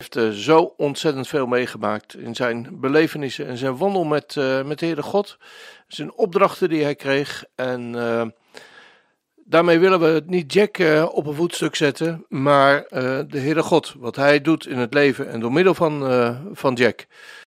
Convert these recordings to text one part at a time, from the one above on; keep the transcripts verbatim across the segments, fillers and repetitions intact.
heeft uh, zo ontzettend veel meegemaakt in zijn belevenissen en zijn wandel met, uh, met de Heere God. Zijn opdrachten die hij kreeg. En uh, daarmee willen we niet Jack uh, op een voetstuk zetten, maar uh, de Heere God. Wat hij doet in het leven en door middel van, uh, van Jack.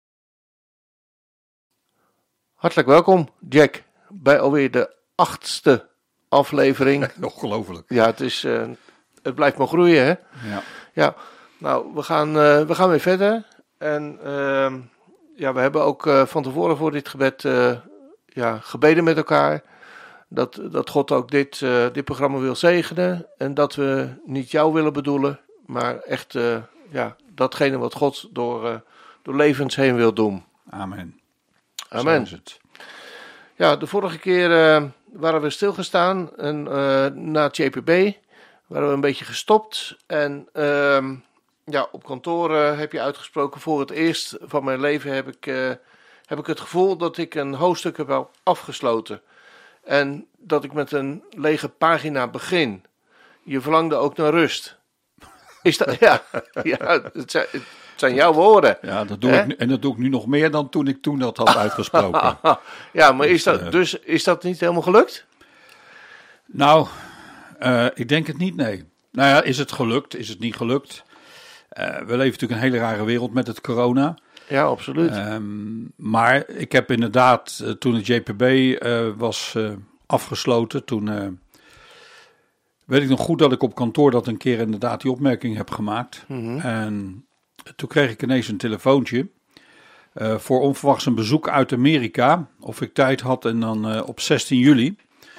Hartelijk welkom, Jack, bij alweer de achtste aflevering. Ongelooflijk. Ja, het, is, uh, het blijft maar groeien, hè? Ja. Ja, nou, we gaan, uh, we gaan weer verder. En uh, ja, we hebben ook uh, van tevoren voor dit gebed uh, ja, gebeden met elkaar. Dat, dat God ook dit, uh, dit programma wil zegenen. En dat we niet jou willen bedoelen, maar echt uh, ja, datgene wat God door, uh, door levens heen wil doen. Amen. Amen. Zo is het. Ja, de vorige keer uh, waren we stilgestaan en uh, na het J P B waren we een beetje gestopt. En uh, ja, op kantoor uh, heb je uitgesproken, voor het eerst van mijn leven heb ik, uh, heb ik het gevoel dat ik een hoofdstuk heb afgesloten. En dat ik met een lege pagina begin. Je verlangde ook naar rust. Is dat, ja, ja het, zijn, het zijn jouw woorden. Ja, dat doe ik nu, en dat doe ik nu nog meer dan toen ik toen dat had uitgesproken. Ja, maar is dat, dus is dat niet helemaal gelukt? Nou, uh, ik denk het niet, nee. Nou ja, is het gelukt? Is het niet gelukt? Uh, we leven natuurlijk een hele rare wereld met het corona. Ja, absoluut. Um, maar ik heb inderdaad, uh, toen het J P B uh, was uh, afgesloten, toen uh, weet ik nog goed dat ik op kantoor dat een keer inderdaad die opmerking heb gemaakt. Mm-hmm. En toen kreeg ik ineens een telefoontje uh, voor onverwachts een bezoek uit Amerika. Of ik tijd had en dan uh, op zestien juli.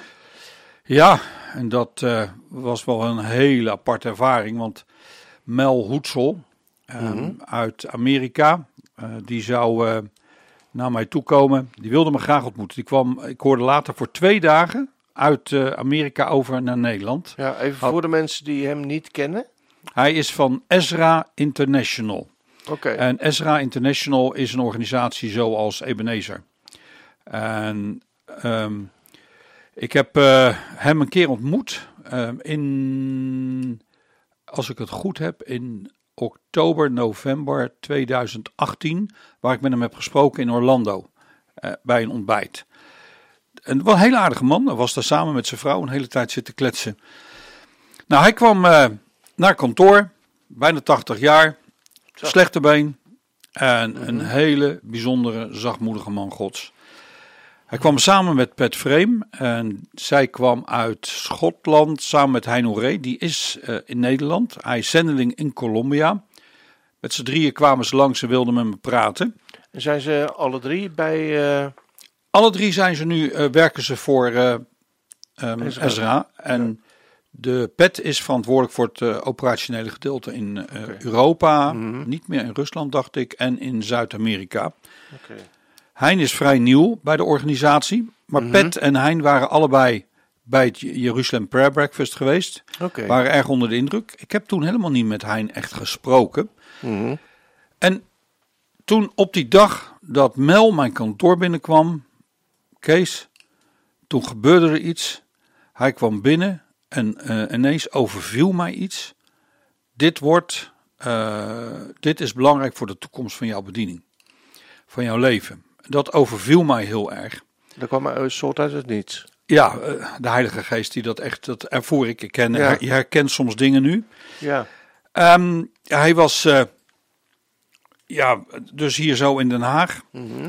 Ja, en dat uh, was wel een hele aparte ervaring, want Mel Hoetsel um, mm-hmm. uit Amerika, uh, die zou uh, naar mij toe komen. Die wilde me graag ontmoeten. Die kwam, ik hoorde later, voor twee dagen uit uh, Amerika over naar Nederland. Ja, even Had, voor de mensen die hem niet kennen. Hij is van Ezra International. Oké. Okay. En Ezra International is een organisatie zoals Ebenezer. En um, ik heb uh, hem een keer ontmoet um, in, als ik het goed heb, in oktober, november tweeduizend achttien, waar ik met hem heb gesproken in Orlando, uh, bij een ontbijt. En wel een hele aardige man, hij was daar samen met zijn vrouw een hele tijd zitten kletsen. Nou, hij kwam uh, naar kantoor, bijna tachtig jaar, Zo. slechte been en mm-hmm. een hele bijzondere, zachtmoedige man Gods. Hij kwam samen met Pat Frame en zij kwam uit Schotland samen met Heino Ree. Die is uh, in Nederland. Hij is zendeling in Colombia. Met z'n drieën kwamen ze langs en wilden met me praten. En zijn ze alle drie bij... Uh... Alle drie zijn ze nu, uh, werken ze voor uh, um, Ezra. Ezra. En ja. de Pat is verantwoordelijk voor het uh, operationele gedeelte in uh, okay. Europa. Mm-hmm. Niet meer in Rusland, dacht ik. En in Zuid-Amerika. Oké. Okay. Hein is vrij nieuw bij de organisatie, maar mm-hmm. Pat en Hein waren allebei bij het Jerusalem Prayer Breakfast geweest. Okay. Waren erg onder de indruk. Ik heb toen helemaal niet met Hein echt gesproken. Mm-hmm. En toen op die dag dat Mel mijn kantoor binnenkwam, Kees, toen gebeurde er iets. Hij kwam binnen en uh, ineens overviel mij iets. Dit wordt, uh, dit is belangrijk voor de toekomst van jouw bediening, van jouw leven. Dat overviel mij heel erg. Dat kwam een soort uit het niets. Ja, de Heilige Geest die dat echt, dat ervoor ik. Ik ken, ja. Je herkent soms dingen nu. Ja. Um, hij was, uh, ja, dus hier zo in Den Haag. Mm-hmm.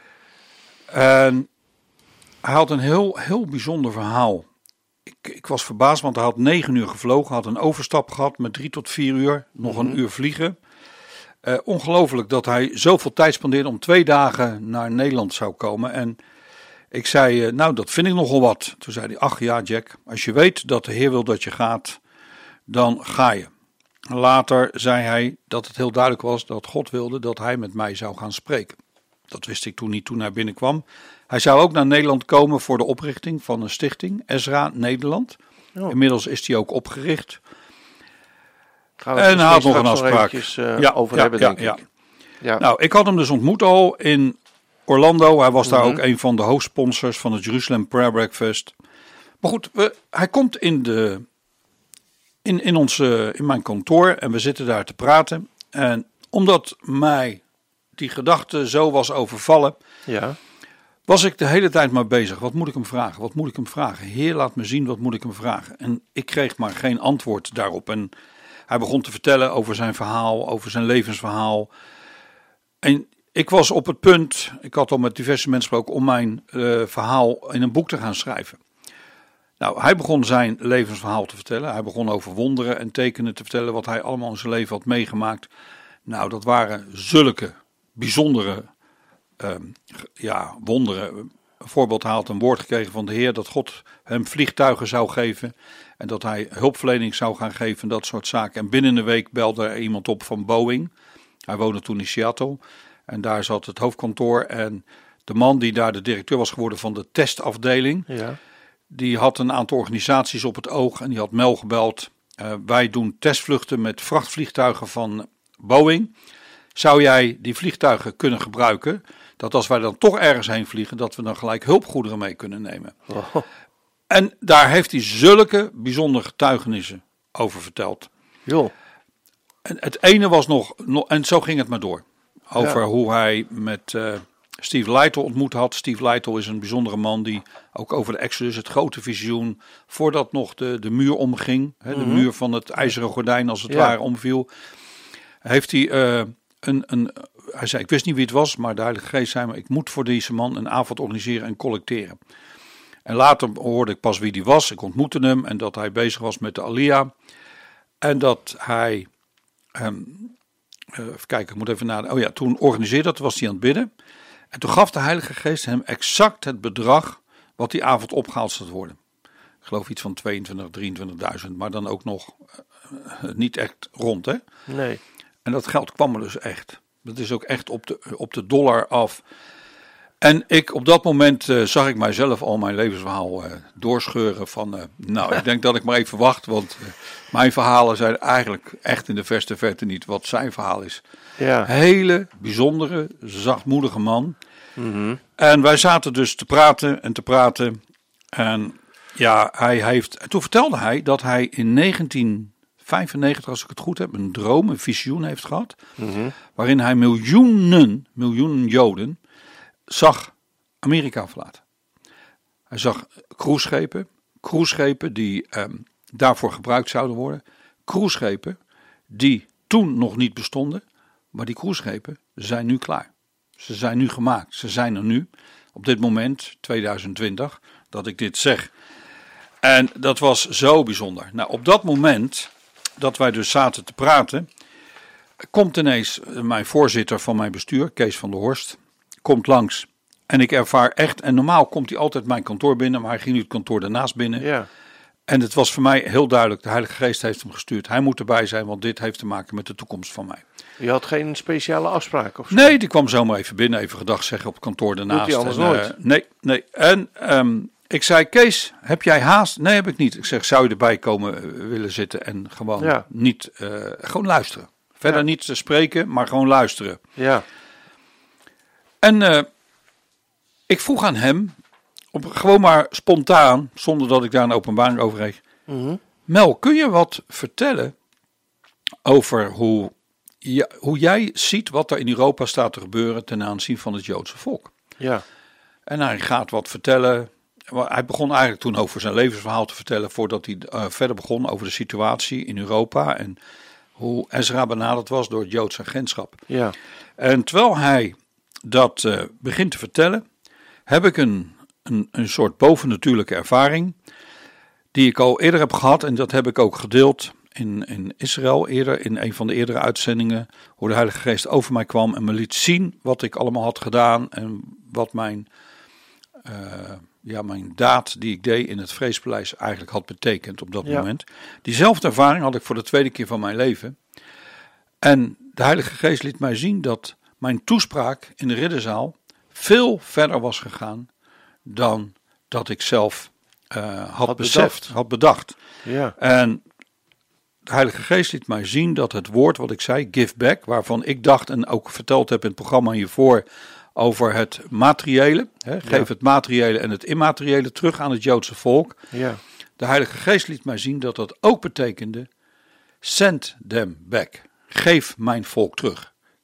En hij had een heel, heel bijzonder verhaal. Ik, ik was verbaasd, want hij had negen uur gevlogen, had een overstap gehad met drie tot vier uur, nog mm-hmm. een uur vliegen. Uh, ongelooflijk dat hij zoveel tijd spendeerde om twee dagen naar Nederland zou komen. En ik zei, uh, nou dat vind ik nogal wat. Toen zei hij, ach ja Jack, als je weet dat de Heer wil dat je gaat, dan ga je. Later zei hij dat het heel duidelijk was dat God wilde dat hij met mij zou gaan spreken. Dat wist ik toen niet toen hij binnenkwam. Hij zou ook naar Nederland komen voor de oprichting van een stichting, Ezra Nederland. Oh. Inmiddels is die ook opgericht. Gaan we en hij had nog een afspraak. Nog uh, ja, over ja, hebben, ja, denk ja. ik. Ja. Nou, ik had hem dus ontmoet al in Orlando. Hij was mm-hmm. daar ook een van de hoofdsponsors van het Jerusalem Prayer Breakfast. Maar goed, we, hij komt in, de, in, in, onze, in mijn kantoor en we zitten daar te praten. En omdat mij die gedachte zo was overvallen, Ja. was ik de hele tijd maar bezig. Wat moet ik hem vragen? Wat moet ik hem vragen? Heer, laat me zien, wat moet ik hem vragen? En ik kreeg maar geen antwoord daarop. En hij begon te vertellen over zijn verhaal, over zijn levensverhaal. En ik was op het punt, ik had al met diverse mensen gesproken, om mijn uh, verhaal in een boek te gaan schrijven. Nou, hij begon zijn levensverhaal te vertellen. Hij begon over wonderen en tekenen te vertellen wat hij allemaal in zijn leven had meegemaakt. Nou, dat waren zulke bijzondere uh, ja, wonderen. Een voorbeeld, hij had een woord gekregen van de Heer dat God hem vliegtuigen zou geven. En dat hij hulpverlening zou gaan geven, dat soort zaken. En binnen een week belde er iemand op van Boeing. Hij woonde toen in Seattle. En daar zat het hoofdkantoor. En de man die daar de directeur was geworden van de testafdeling. Ja. Die had een aantal organisaties op het oog. En die had Mel gebeld. Uh, wij doen testvluchten met vrachtvliegtuigen van Boeing. Zou jij die vliegtuigen kunnen gebruiken? Dat als wij dan toch ergens heen vliegen, dat we dan gelijk hulpgoederen mee kunnen nemen. Oh. En daar heeft hij zulke bijzondere getuigenissen over verteld. Joh. En het ene was nog, en zo ging het maar door. Over Ja. hoe hij met uh, Steve Lytle ontmoet had. Steve Lytle is een bijzondere man die ook over de Exodus, het grote visioen, voordat nog de, de muur omging, hè, de Mm-hmm. muur van het ijzeren gordijn als het Ja. ware omviel, heeft hij uh, een, een, hij zei, ik wist niet wie het was, maar de Heilige Geest zei me, ik moet voor deze man een avond organiseren en collecteren. En later hoorde ik pas wie die was, ik ontmoette hem en dat hij bezig was met de Alia. En dat hij, um, uh, even kijken, ik moet even nadenken. Oh ja, toen organiseerde dat, was hij aan het bidden. En toen gaf de Heilige Geest hem exact het bedrag wat die avond opgehaald zou worden. Ik geloof iets van tweeëntwintigduizend, drieëntwintigduizend, maar dan ook nog uh, niet echt rond, hè. Nee. En dat geld kwam er dus echt. Dat is ook echt op de, op de dollar af. En ik, op dat moment uh, zag ik mijzelf al mijn levensverhaal uh, doorscheuren van, uh, nou, ik denk dat ik maar even wacht, want uh, mijn verhalen zijn eigenlijk echt in de verste verte niet wat zijn verhaal is. Ja. Hele bijzondere, zachtmoedige man. Mm-hmm. En wij zaten dus te praten en te praten. En ja, hij heeft, en toen vertelde hij dat hij in negentien vijfennegentig, als ik het goed heb, een droom, een visioen heeft gehad. Mm-hmm. Waarin hij miljoenen, miljoenen Joden zag Amerika verlaten. Hij zag cruiseschepen, cruiseschepen die um, daarvoor gebruikt zouden worden. Cruiseschepen die toen nog niet bestonden, maar die cruiseschepen zijn nu klaar. Ze zijn nu gemaakt, ze zijn er nu, op dit moment, tweeduizend twintig, dat ik dit zeg. En dat was zo bijzonder. Nou, op dat moment dat wij dus zaten te praten, komt ineens mijn voorzitter van mijn bestuur, Kees van der Horst, komt langs. En ik ervaar echt, en normaal komt hij altijd mijn kantoor binnen, maar hij ging nu het kantoor daarnaast binnen. Ja. En het was voor mij heel duidelijk, de Heilige Geest heeft hem gestuurd. Hij moet erbij zijn, want dit heeft te maken met de toekomst van mij. Je had geen speciale afspraak of zo? Nee, die kwam zomaar even binnen, even gedag zeggen op het kantoor daarnaast. Doet hij anders en, uh, nooit? Nee, nee. En um, ik zei, Kees, heb jij haast? Nee, heb ik niet. Ik zeg, zou je erbij komen uh, willen zitten en gewoon Ja. niet, uh, gewoon luisteren. Verder Ja. niet spreken, maar gewoon luisteren. Ja. En uh, ik vroeg aan hem, op, gewoon maar spontaan, zonder dat ik daar een openbaring over kreeg. Mm-hmm. Mel, kun je wat vertellen over hoe, ja, hoe jij ziet wat er in Europa staat te gebeuren ten aanzien van het Joodse volk? Ja. En hij gaat wat vertellen. Hij begon eigenlijk toen over zijn levensverhaal te vertellen voordat hij uh, verder begon over de situatie in Europa en hoe Ezra benaderd was door het Joodse agentschap. Ja. En terwijl hij dat uh, begint te vertellen, heb ik een, een, een soort bovennatuurlijke ervaring die ik al eerder heb gehad en dat heb ik ook gedeeld in, in Israël eerder, in een van de eerdere uitzendingen, hoe de Heilige Geest over mij kwam en me liet zien wat ik allemaal had gedaan en wat mijn, uh, ja, mijn daad die ik deed in het Vreespaleis eigenlijk had betekend op dat Ja. moment. Diezelfde ervaring had ik voor de tweede keer van mijn leven. En de Heilige Geest liet mij zien dat mijn toespraak in de ridderzaal veel verder was gegaan dan dat ik zelf uh, had, Had beseft, bedacht. had bedacht. Ja. En de Heilige Geest liet mij zien dat het woord wat ik zei, give back, waarvan ik dacht en ook verteld heb in het programma hiervoor over het materiële, hè, geef Ja. het materiële en het immateriële terug aan het Joodse volk. Ja. De Heilige Geest liet mij zien dat dat ook betekende, send them back, geef mijn volk terug.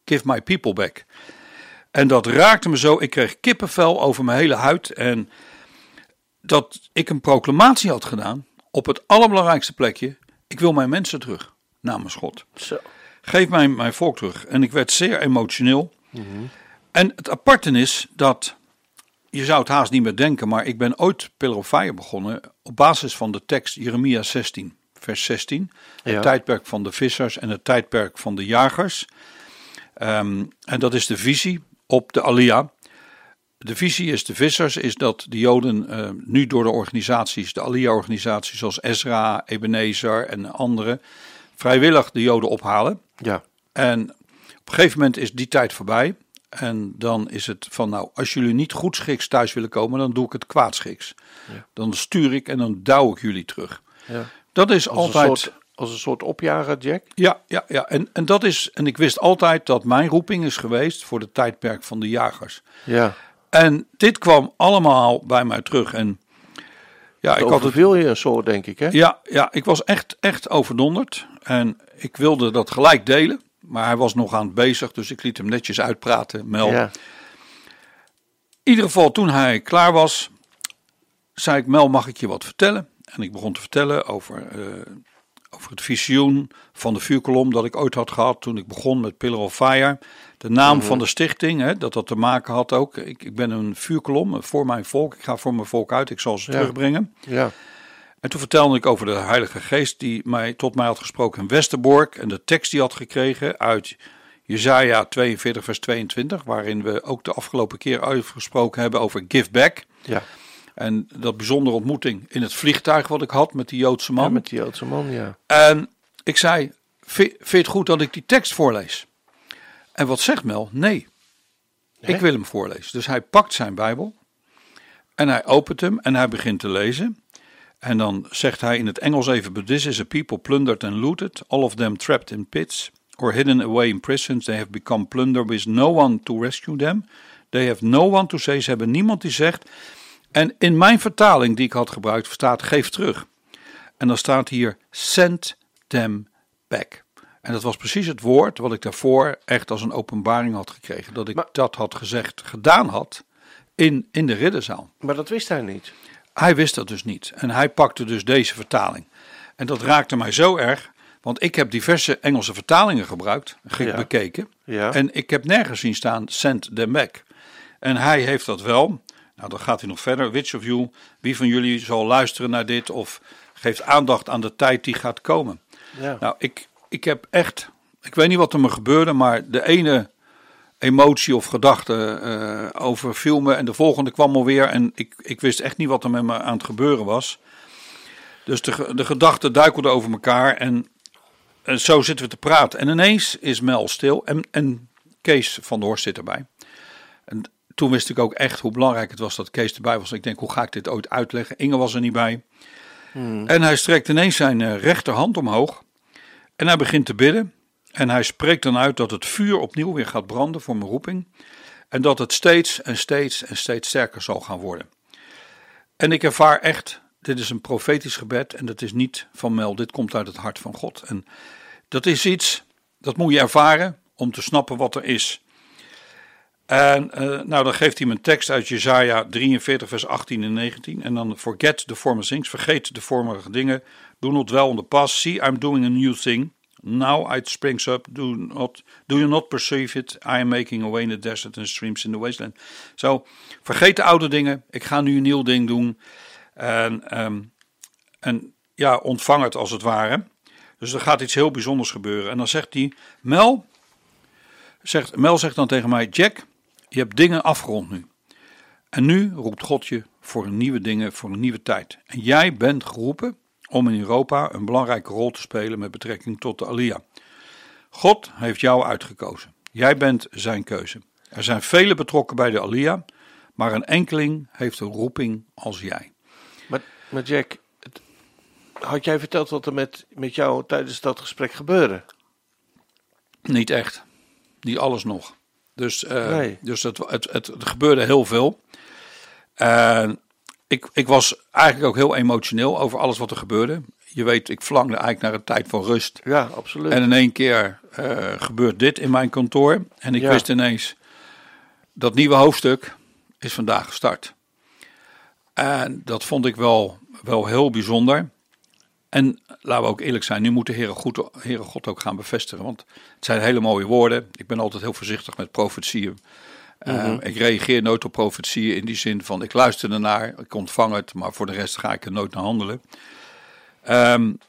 Give my people back. En dat raakte me zo. Ik kreeg kippenvel over mijn hele huid. En dat ik een proclamatie had gedaan op het allerbelangrijkste plekje. Ik wil mijn mensen terug, namens God. Zo. Geef mij mijn volk terug. En ik werd zeer emotioneel. Mm-hmm. En het aparte is dat, je zou het haast niet meer denken, maar ik ben ooit Pillar of Fire begonnen op basis van de tekst Jeremia zestien, vers zestien. Het Ja. tijdperk van de vissers en het tijdperk van de jagers. Um, en dat is de visie op de Alia. De visie is de vissers, is dat de Joden uh, nu door de organisaties, de Alia-organisaties zoals Ezra, Ebenezer en andere, vrijwillig de Joden ophalen. Ja. En op een gegeven moment is die tijd voorbij. En dan is het van, nou, als jullie niet goedschiks thuis willen komen, dan doe ik het kwaadschiks. Ja. Dan stuur ik en dan douw ik jullie terug. Ja. Dat is Als altijd... Een soort, als een soort opjager, Jack. Ja, ja, ja. En, en dat is, en ik wist altijd dat mijn roeping is geweest voor het tijdperk van de jagers. Ja. En dit kwam allemaal bij mij terug. En ja, ik had het. Overviel je een soort, denk ik, hè? Ja, ja, ik was echt, echt overdonderd. En ik wilde dat gelijk delen. Maar hij was nog aan het bezig, dus ik liet hem netjes uitpraten, Mel. Ja. In ieder geval, toen hij klaar was, zei ik, Mel, mag ik je wat vertellen? En ik begon te vertellen over, uh, over het visioen van de vuurkolom dat ik ooit had gehad toen ik begon met Pillar of Fire. De naam Mm-hmm. van de stichting, hè, dat dat te maken had ook. Ik, ik ben een vuurkolom voor mijn volk. Ik ga voor mijn volk uit, ik zal ze Ja. terugbrengen. Ja. En toen vertelde ik over de Heilige Geest die mij, tot mij had gesproken in Westerbork. En de tekst die had gekregen uit Jesaja tweeënveertig vers tweeëntwintig. Waarin we ook de afgelopen keer uitgesproken hebben over give back. Ja. En dat bijzondere ontmoeting in het vliegtuig wat ik had met die Joodse man. Ja, met die Joodse man, ja. En ik zei, vind vind je het goed dat ik die tekst voorlees? En wat zegt Mel? Nee, Hè? ik wil hem voorlezen. Dus hij pakt zijn Bijbel en hij opent hem en hij begint te lezen. En dan zegt hij in het Engels even, but this is a people plundered and looted, all of them trapped in pits or hidden away in prisons. They have become plunder with no one to rescue them. They have no one to say. Ze hebben niemand die zegt. En in mijn vertaling die ik had gebruikt staat, geef terug. En dan staat hier, send them back. En dat was precies het woord wat ik daarvoor echt als een openbaring had gekregen. Dat ik Maar- dat had gezegd, gedaan had in, in de ridderzaal. Maar dat wist hij niet. Hij wist dat dus niet. En hij pakte dus deze vertaling. En dat raakte mij zo erg. Want ik heb diverse Engelse vertalingen gebruikt. Ge- Ja. bekeken. Ja. En ik heb nergens zien staan, send them back. En hij heeft dat wel. Nou, dan gaat hij nog verder. Which of you, wie van jullie zal luisteren naar dit of geeft aandacht aan de tijd die gaat komen. Ja. Nou, ik, ik heb echt, ik weet niet wat er me gebeurde, maar de ene emotie of gedachte uh, overviel me en de volgende kwam alweer en ik, ik wist echt niet wat er met me aan het gebeuren was. Dus de, de gedachten duikelden over elkaar en, en zo zitten we te praten. En ineens is Mel stil en, en Kees van der Horst zit erbij. En toen wist ik ook echt hoe belangrijk het was dat Kees erbij was. Ik denk, hoe ga ik dit ooit uitleggen? Inge was er niet bij. Hmm. En hij strekt ineens zijn uh, rechterhand omhoog. En hij begint te bidden. En hij spreekt dan uit dat het vuur opnieuw weer gaat branden voor mijn roeping. En dat het steeds en steeds en steeds sterker zal gaan worden. En ik ervaar echt, dit is een profetisch gebed. En dat is niet van Mel, dit komt uit het hart van God. En dat is iets, dat moet je ervaren om te snappen wat er is. En uh, nou, dan geeft hij me een tekst uit Jesaja drieënveertig vers achttien en negentien. En dan forget the former things, vergeet de vorige dingen. Do not dwell on the past, see I'm doing a new thing. Now it springs up, do, not, do you not perceive it? I am making a way in the desert and streams in the wasteland. Zo, vergeet de oude dingen, ik ga nu een nieuw ding doen. En, um, en ja, ontvang het als het ware. Dus er gaat iets heel bijzonders gebeuren. En dan zegt hij, Mel, zegt, Mel zegt dan tegen mij, Jack, je hebt dingen afgerond nu. En nu roept God je voor een nieuwe dingen, voor een nieuwe tijd. En jij bent geroepen om in Europa een belangrijke rol te spelen met betrekking tot de Alia. God heeft jou uitgekozen. Jij bent zijn keuze. Er zijn velen betrokken bij de Alia, maar een enkeling heeft een roeping als jij. Maar, maar Jack, het, had jij verteld wat er met, met jou tijdens dat gesprek gebeurde? Niet echt. Niet alles nog. Dus, uh, Nee. dus het, het, het, het gebeurde heel veel. Uh, ik, ik was eigenlijk ook heel emotioneel over alles wat er gebeurde. je weet, ik verlangde eigenlijk naar een tijd van rust. Ja, absoluut. En in één keer uh, gebeurt dit in mijn kantoor. En ik ja. wist ineens, dat nieuwe hoofdstuk is vandaag gestart. En dat vond ik wel, wel heel bijzonder. En laten we ook eerlijk zijn, nu moet de Heere, goed, Heere God ook gaan bevestigen. Want het zijn hele mooie woorden. Ik ben altijd heel voorzichtig met profetieën. Mm-hmm. Uh, ik reageer nooit op profetieën in die zin van, ik luister ernaar, ik ontvang het, maar voor de rest ga ik er nooit naar handelen. Um,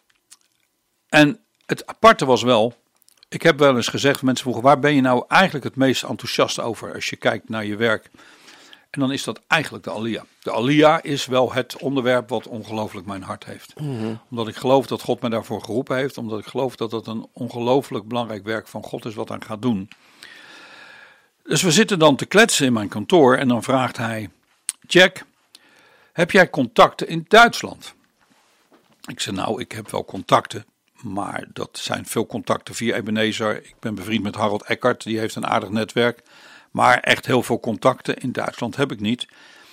en het aparte was wel, ik heb wel eens gezegd, mensen vroegen, waar ben je nou eigenlijk het meest enthousiast over als je kijkt naar je werk? En dan is dat eigenlijk de Alia. De Alia is wel het onderwerp wat ongelooflijk mijn hart heeft. Mm-hmm. Omdat ik geloof dat God me daarvoor geroepen heeft. Omdat ik geloof dat dat een ongelooflijk belangrijk werk van God is wat hij gaat doen. Dus we zitten dan te kletsen in mijn kantoor en dan vraagt hij, Jack, heb jij contacten in Duitsland? Ik zei, nou, ik heb wel contacten, maar dat zijn veel contacten via Ebenezer. Ik ben bevriend met Harold Eckert, die heeft een aardig netwerk. Maar echt heel veel contacten in Duitsland heb ik niet.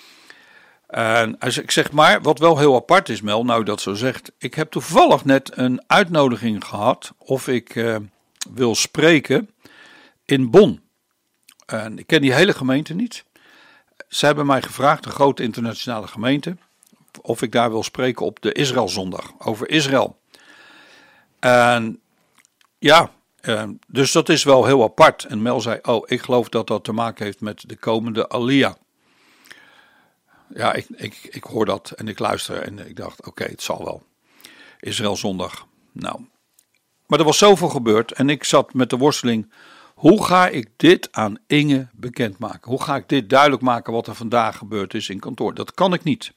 En ik zeg maar, wat wel heel apart is, Mel, nou dat zo zegt. Ik heb toevallig net een uitnodiging gehad of ik uh, wil spreken in Bonn. En ik ken die hele gemeente niet. Ze hebben mij gevraagd, een grote internationale gemeente, of ik daar wil spreken op de Israëlzondag, over Israël. En ja... Uh, dus dat is wel heel apart. En Mel zei, oh, ik geloof dat dat te maken heeft met de komende Alia. Ja, ik, ik, ik hoor dat en ik luister en ik dacht, oké, okay, het zal wel. Israël zondag. Nou, maar er was zoveel gebeurd en ik zat met de worsteling. Hoe ga ik dit aan Inge bekendmaken? Hoe ga ik dit duidelijk maken wat er vandaag gebeurd is in kantoor? Dat kan ik niet.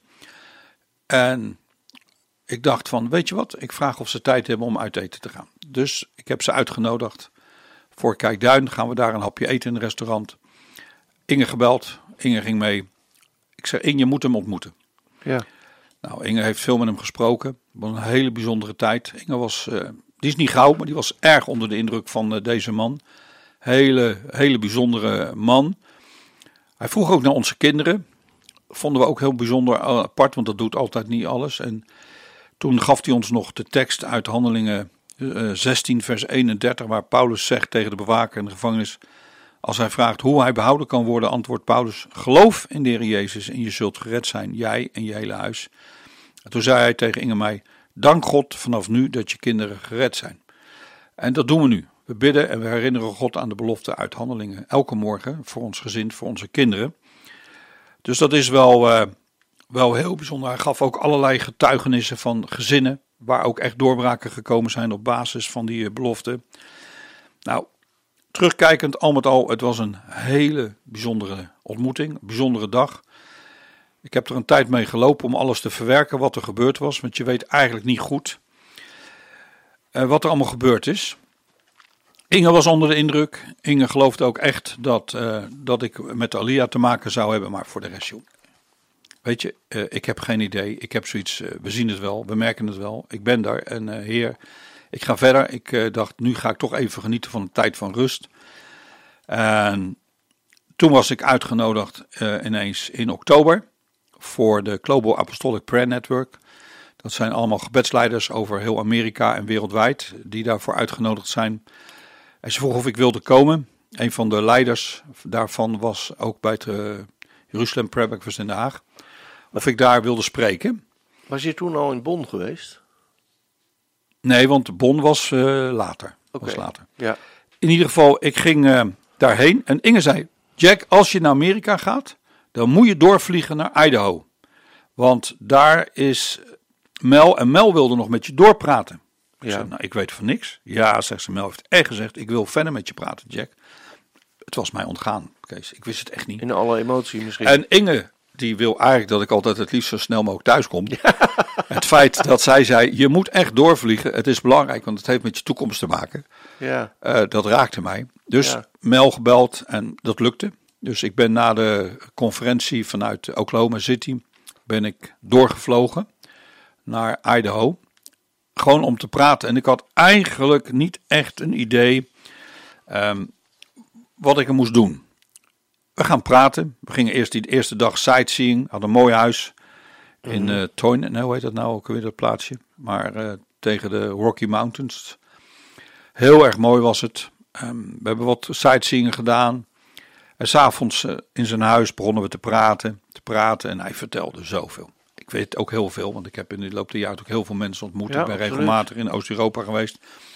En ik dacht van, weet je wat, ik vraag of ze tijd hebben om uit eten te gaan. Dus ik heb ze uitgenodigd. Voor Kijkduin gaan we daar een hapje eten in een restaurant. Inge gebeld, Inge ging mee. Ik zei, Inge, je moet hem ontmoeten. Ja. Nou, Inge heeft veel met hem gesproken. Het was een hele bijzondere tijd. Inge was, uh, die is niet gauw, maar die was erg onder de indruk van uh, deze man. Hele, hele bijzondere man. Hij vroeg ook naar onze kinderen. Vonden we ook heel bijzonder apart, want dat doet altijd niet alles. En toen gaf hij ons nog de tekst uit Handelingen uh, zestien vers eenendertig, waar Paulus zegt tegen de bewaker in de gevangenis, als hij vraagt hoe hij behouden kan worden, antwoordt Paulus, geloof in de Heer Jezus en je zult gered zijn, jij en je hele huis. En toen zei hij tegen Inge mij, dank God vanaf nu dat je kinderen gered zijn. En dat doen we nu. We bidden en we herinneren God aan de belofte uit Handelingen, elke morgen, voor ons gezin, voor onze kinderen. Dus dat is wel... Uh, Wel heel bijzonder. Hij gaf ook allerlei getuigenissen van gezinnen, waar ook echt doorbraken gekomen zijn op basis van die belofte. Nou, terugkijkend al met al, het was een hele bijzondere ontmoeting, een bijzondere dag. Ik heb er een tijd mee gelopen om alles te verwerken wat er gebeurd was, want je weet eigenlijk niet goed uh, wat er allemaal gebeurd is. Inge was onder de indruk. Inge geloofde ook echt dat, uh, dat ik met Alia te maken zou hebben, maar voor de rest, joh. Weet je, uh, ik heb geen idee. Ik heb zoiets, uh, we zien het wel, we merken het wel. Ik ben daar en uh, Heer, ik ga verder. Ik uh, dacht, nu ga ik toch even genieten van een tijd van rust. En toen was ik uitgenodigd uh, ineens in oktober voor de Global Apostolic Prayer Network. Dat zijn allemaal gebedsleiders over heel Amerika en wereldwijd die daarvoor uitgenodigd zijn. En ze vroeg of ik wilde komen. Een van de leiders daarvan was ook bij het uh, Jeruzalem Prayer Breakfast in Den Haag. Of ik daar wilde spreken. Was je toen al in Bonn geweest? Nee, want Bonn was uh, later. Okay. was later. Ja. In ieder geval, ik ging uh, daarheen. En Inge zei, Jack, als je naar Amerika gaat, dan moet je doorvliegen naar Idaho. Want daar is Mel. En Mel wilde nog met je doorpraten. Ik ja. zei, nou, ik weet van niks. Ja, zegt ze, Mel heeft echt gezegd, ik wil verder met je praten, Jack. Het was mij ontgaan, Kees. Ik wist het echt niet. In alle emotie misschien. En Inge, die wil eigenlijk dat ik altijd het liefst zo snel mogelijk thuis kom. Ja. Het feit dat zij zei, je moet echt doorvliegen. Het is belangrijk, want het heeft met je toekomst te maken. Ja. Uh, dat raakte mij. Dus ja. Mel gebeld en dat lukte. Dus ik ben na de conferentie vanuit Oklahoma City, ben ik doorgevlogen naar Idaho. Gewoon om te praten. En ik had eigenlijk niet echt een idee um, wat ik er moest doen. We gaan praten. We gingen eerst die eerste dag sightseeing. Hadden een mooi huis in uh, Toyne, nou hoe heet dat nou ook weer dat plaatsje, maar uh, tegen de Rocky Mountains. Heel erg mooi was het. Um, we hebben wat sightseeing gedaan. En 's avonds uh, in zijn huis begonnen we te praten, te praten en hij vertelde zoveel. Ik weet ook heel veel, want ik heb in de loop der jaren ook heel veel mensen ontmoet. Ja, ik ben absoluut. regelmatig in Oost-Europa geweest.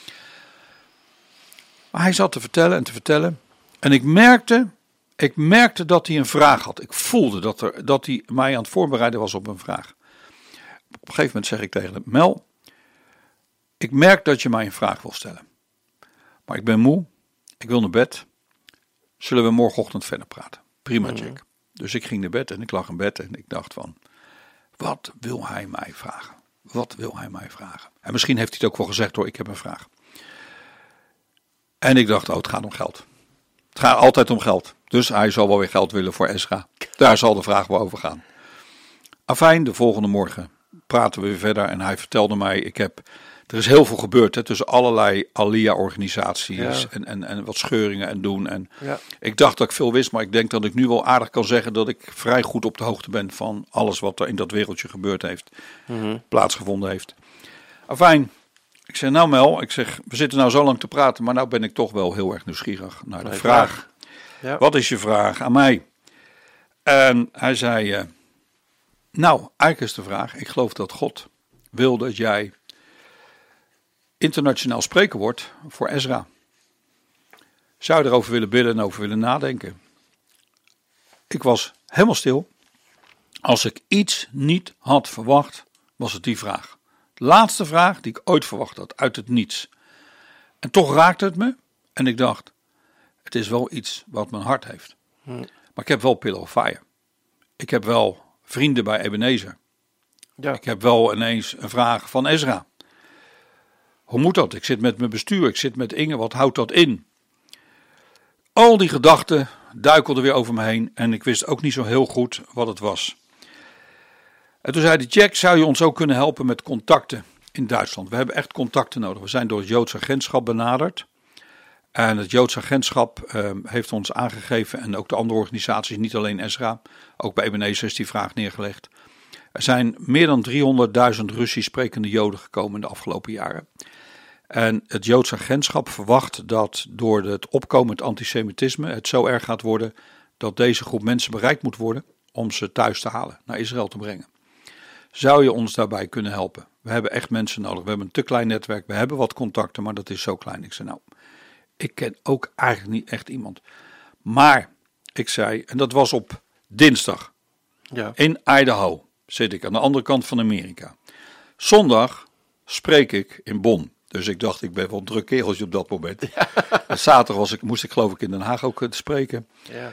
Maar hij zat te vertellen en te vertellen. En ik merkte, ik merkte dat hij een vraag had. Ik voelde dat, er, dat hij mij aan het voorbereiden was op een vraag. Op een gegeven moment zeg ik tegen hem: Mel, ik merk dat je mij een vraag wil stellen. Maar ik ben moe, ik wil naar bed. Zullen we morgenochtend verder praten? Prima, Jack. Mm. Dus ik ging naar bed en ik lag in bed en ik dacht van, wat wil hij mij vragen? Wat wil hij mij vragen? En misschien heeft hij het ook wel gezegd hoor, ik heb een vraag. En ik dacht, oh, het gaat om geld. Het gaat altijd om geld. Dus hij zal wel weer geld willen voor Ezra. Daar zal de vraag wel over gaan. Afijn, de volgende morgen praten we weer verder en hij vertelde mij, ik heb... Er is heel veel gebeurd hè, tussen allerlei Alia-organisaties ja. en, en, en wat scheuringen en doen. En ja. Ik dacht dat ik veel wist, maar ik denk dat ik nu wel aardig kan zeggen dat ik vrij goed op de hoogte ben van alles wat er in dat wereldje gebeurd heeft, mm-hmm. plaatsgevonden heeft. Afijn, ik zeg nou Mel, ik zeg we zitten nou zo lang te praten, maar nou ben ik toch wel heel erg nieuwsgierig naar de nee, vraag. vraag. Ja. Wat is je vraag aan mij? En hij zei, uh, nou eigenlijk is de vraag, ik geloof dat God wil dat jij internationaal spreker wordt voor Ezra. Zou je erover willen bidden en over willen nadenken? Ik was helemaal stil. Als ik iets niet had verwacht, was het die vraag. De laatste vraag die ik ooit verwacht had, uit het niets. En toch raakte het me en ik dacht, het is wel iets wat mijn hart heeft. Hmm. Maar ik heb wel Pillar of Fire. Ik heb wel vrienden bij Ebenezer. Ja. Ik heb wel ineens een vraag van Ezra. Hoe moet dat? Ik zit met mijn bestuur, ik zit met Inge, wat houdt dat in? Al die gedachten duikelden weer over me heen en ik wist ook niet zo heel goed wat het was. En toen zei hij, Jack, zou je ons ook kunnen helpen met contacten in Duitsland? We hebben echt contacten nodig. We zijn door het Joods agentschap benaderd. En het Joods agentschap uh, heeft ons aangegeven, en ook de andere organisaties, niet alleen Ezra, ook bij Ebenezer is die vraag neergelegd. Er zijn meer dan driehonderdduizend Russisch sprekende Joden gekomen in de afgelopen jaren. En het Joods agentschap verwacht dat door het opkomend antisemitisme het zo erg gaat worden dat deze groep mensen bereikt moet worden om ze thuis te halen, naar Israël te brengen. Zou je ons daarbij kunnen helpen? We hebben echt mensen nodig. We hebben een te klein netwerk, we hebben wat contacten, maar dat is zo klein. Ik zei nou, ik ken ook eigenlijk niet echt iemand. Maar, ik zei, en dat was op dinsdag, ja. in Idaho zit ik aan de andere kant van Amerika. Zondag spreek ik in Bonn. Dus ik dacht, ik ben wel een druk kereltje op dat moment. Ja. En zaterdag was ik, moest ik geloof ik in Den Haag ook spreken. Ja.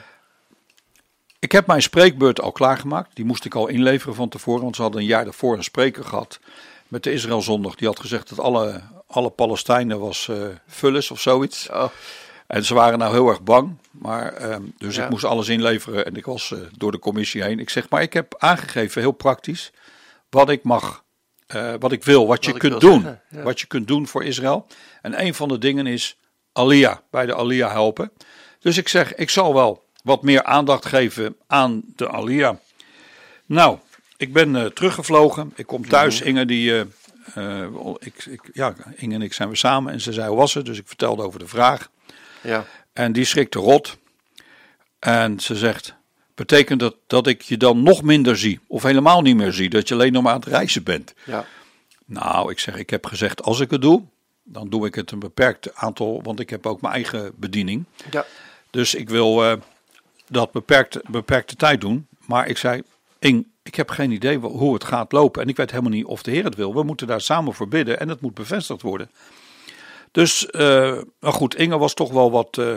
Ik heb mijn spreekbeurt al klaargemaakt. Die moest ik al inleveren van tevoren. Want ze hadden een jaar daarvoor een spreker gehad met de Israëlzondag. Die had gezegd dat alle, alle Palestijnen was uh, vullis of zoiets. Oh. En ze waren nou heel erg bang. Maar, um, dus ja. ik moest alles inleveren en ik was uh, door de commissie heen. Ik zeg, maar ik heb aangegeven, heel praktisch, wat ik mag, uh, wat ik wil, wat, wat je kunt doen. Ja. Wat je kunt doen voor Israël. En een van de dingen is Aliyah, bij de Aliyah helpen. Dus ik zeg, ik zal wel wat meer aandacht geven aan de Aliyah. Nou, ik ben uh, teruggevlogen. Ik kom thuis, mm-hmm. Inge, die, uh, uh, ik, ik, ja, Inge en ik zijn we samen. En ze zei, hoe was het? Dus ik vertelde over de vraag. Ja. En die schrikte rot. En ze zegt, betekent dat dat ik je dan nog minder zie? Of helemaal niet meer zie? Dat je alleen nog maar aan het reizen bent? Ja. Nou, ik zeg, ik heb gezegd, als ik het doe, dan doe ik het een beperkt aantal, want ik heb ook mijn eigen bediening. Ja. Dus ik wil uh, dat beperkte, beperkte tijd doen. Maar ik zei, Ing, ik heb geen idee hoe het gaat lopen. En ik weet helemaal niet of de Heer het wil. We moeten daar samen voor bidden en het moet bevestigd worden. Dus, uh, nou goed, Inge was toch wel wat uh,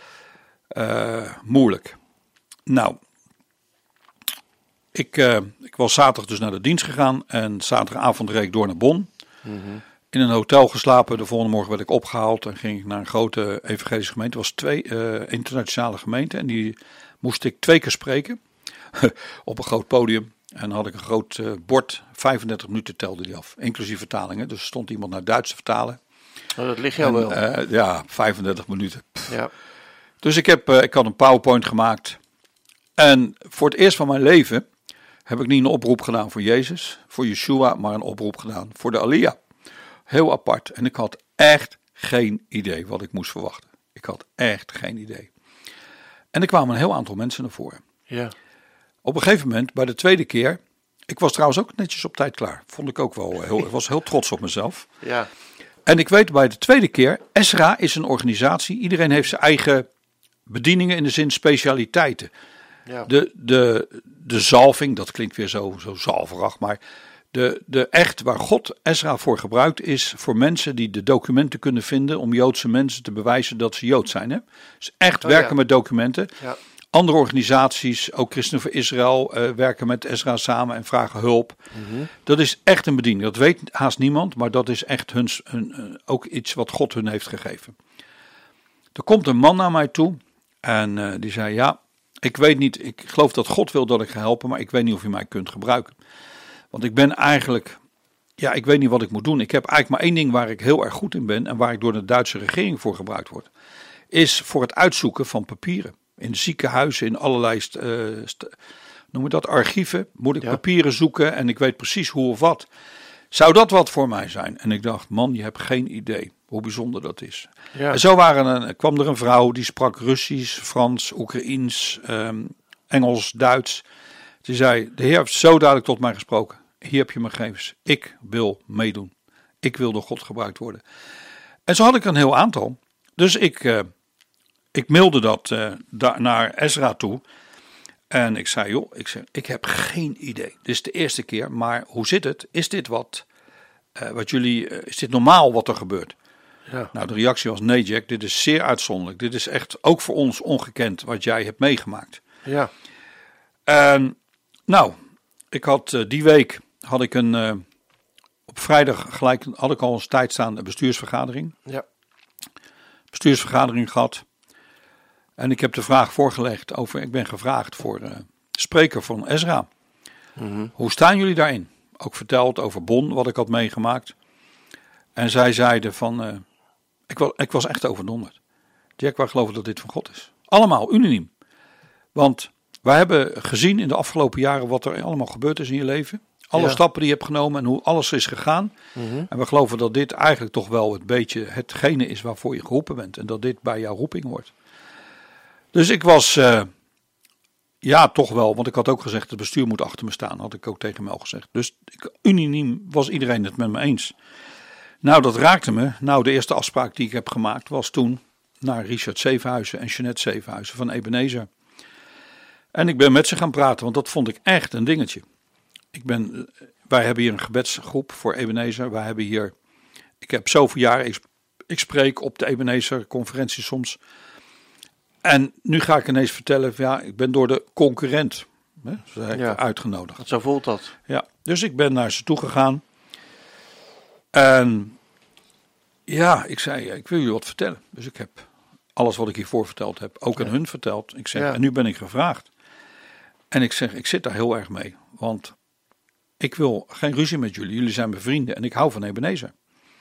uh, moeilijk. Nou, ik, uh, ik was zaterdag dus naar de dienst gegaan en zaterdagavond reed ik door naar Bonn. Mm-hmm. In een hotel geslapen, de volgende morgen werd ik opgehaald en ging ik naar een grote evangelische gemeente. Het was twee uh, internationale gemeenten en die moest ik twee keer spreken op een groot podium. En dan had ik een groot uh, bord, vijfendertig minuten telde die af, inclusief vertalingen. Dus er stond iemand naar Duits te vertalen. Oh, dat ligt jou wel. Uh, ja, vijfendertig minuten. Ja. Dus ik, heb, uh, ik had een PowerPoint gemaakt. En voor het eerst van mijn leven heb ik niet een oproep gedaan voor Jezus, voor Yeshua, maar een oproep gedaan voor de Aliyah. Heel apart. En ik had echt geen idee wat ik moest verwachten. Ik had echt geen idee. En er kwamen een heel aantal mensen naar voren. Ja. Op een gegeven moment, bij de tweede keer, ik was trouwens ook netjes op tijd klaar. Vond ik ook wel heel, ik was heel trots op mezelf. Ja. En ik weet bij de tweede keer, Ezra is een organisatie. Iedereen heeft zijn eigen bedieningen in de zin specialiteiten. Ja. De, de, de zalving, dat klinkt weer zo, zo zalverig, maar de, de echt waar God Ezra voor gebruikt is voor mensen die de documenten kunnen vinden om Joodse mensen te bewijzen dat ze Jood zijn. Hè? Dus echt Oh, werken ja. met documenten. Ja. Andere organisaties, ook Christen voor Israël, uh, werken met Ezra samen en vragen hulp. Mm-hmm. Dat is echt een bediening. Dat weet haast niemand, maar dat is echt hun, hun, uh, ook iets wat God hun heeft gegeven. Er komt een man naar mij toe en uh, die zei, ja, ik weet niet, ik geloof dat God wil dat ik ga helpen, maar ik weet niet of je mij kunt gebruiken. Want ik ben eigenlijk, ja, ik weet niet wat ik moet doen. Ik heb eigenlijk maar één ding waar ik heel erg goed in ben en waar ik door de Duitse regering voor gebruikt word. Is voor het uitzoeken van papieren. In ziekenhuizen, in allerlei, uh, st- noem je dat, archieven, moet ik Ja. papieren zoeken en ik weet precies hoe of wat. Zou dat wat voor mij zijn? En ik dacht, man, je hebt geen idee hoe bijzonder dat is. Ja. En zo waren er, kwam er een vrouw die sprak Russisch, Frans, Oekraïens, um, Engels, Duits. Die zei, de Heer heeft zo duidelijk tot mij gesproken. Hier heb je mijn gegevens. Ik wil meedoen. Ik wil door God gebruikt worden. En zo had ik een heel aantal. Dus ik, uh, ik mailde dat uh, da- naar Ezra toe. En ik zei, joh, ik, zeg, ik heb geen idee. Dit is de eerste keer, maar hoe zit het? Is dit wat, uh, wat jullie, uh, is dit normaal wat er gebeurt? Ja. Nou, de reactie was, nee Jack, dit is zeer uitzonderlijk. Dit is echt ook voor ons ongekend wat jij hebt meegemaakt. Ja. En nou, ik had uh, die week, had ik een, uh, op vrijdag gelijk, had ik al eens tijd staan, een bestuursvergadering. Ja. Bestuursvergadering gehad. En ik heb de vraag voorgelegd over, ik ben gevraagd voor uh, spreker van Ezra. Mm-hmm. Hoe staan jullie daarin? Ook verteld over Bonn, wat ik had meegemaakt. En zij zeiden van, uh, ik, was, ik was echt overdonderd. Jack, wij geloven dat dit van God is. Allemaal, unaniem. Want wij hebben gezien in de afgelopen jaren wat er allemaal gebeurd is in je leven. Alle Ja. stappen die je hebt genomen en hoe alles is gegaan. Mm-hmm. En we geloven dat dit eigenlijk toch wel het beetje hetgene is waarvoor je geroepen bent. En dat dit bij jouw roeping hoort. Dus ik was, uh, ja toch wel, want ik had ook gezegd, het bestuur moet achter me staan. Had ik ook tegen Mel gezegd. Dus ik, unaniem was iedereen het met me eens. Nou, dat raakte me. Nou, de eerste afspraak die ik heb gemaakt was toen naar Richard Zevenhuizen en Jeanette Zevenhuizen van Ebenezer. En ik ben met ze gaan praten, want dat vond ik echt een dingetje. Ik ben, wij hebben hier een gebedsgroep voor Ebenezer. Wij hebben hier, ik heb zoveel jaren, ik, ik spreek op de Ebenezer conferentie soms. En nu ga ik ineens vertellen, ja, ik ben door de concurrent hè, dus Ja. uitgenodigd. Zo voelt dat. Ja, dus ik ben naar ze toe gegaan. En ja, ik zei, ik wil jullie wat vertellen. Dus ik heb alles wat ik hiervoor verteld heb, ook aan Ja. hun verteld. Ik zeg, Ja. en nu ben ik gevraagd. En ik zeg, ik zit daar heel erg mee. Want ik wil geen ruzie met jullie. Jullie zijn mijn vrienden en ik hou van Ebenezer.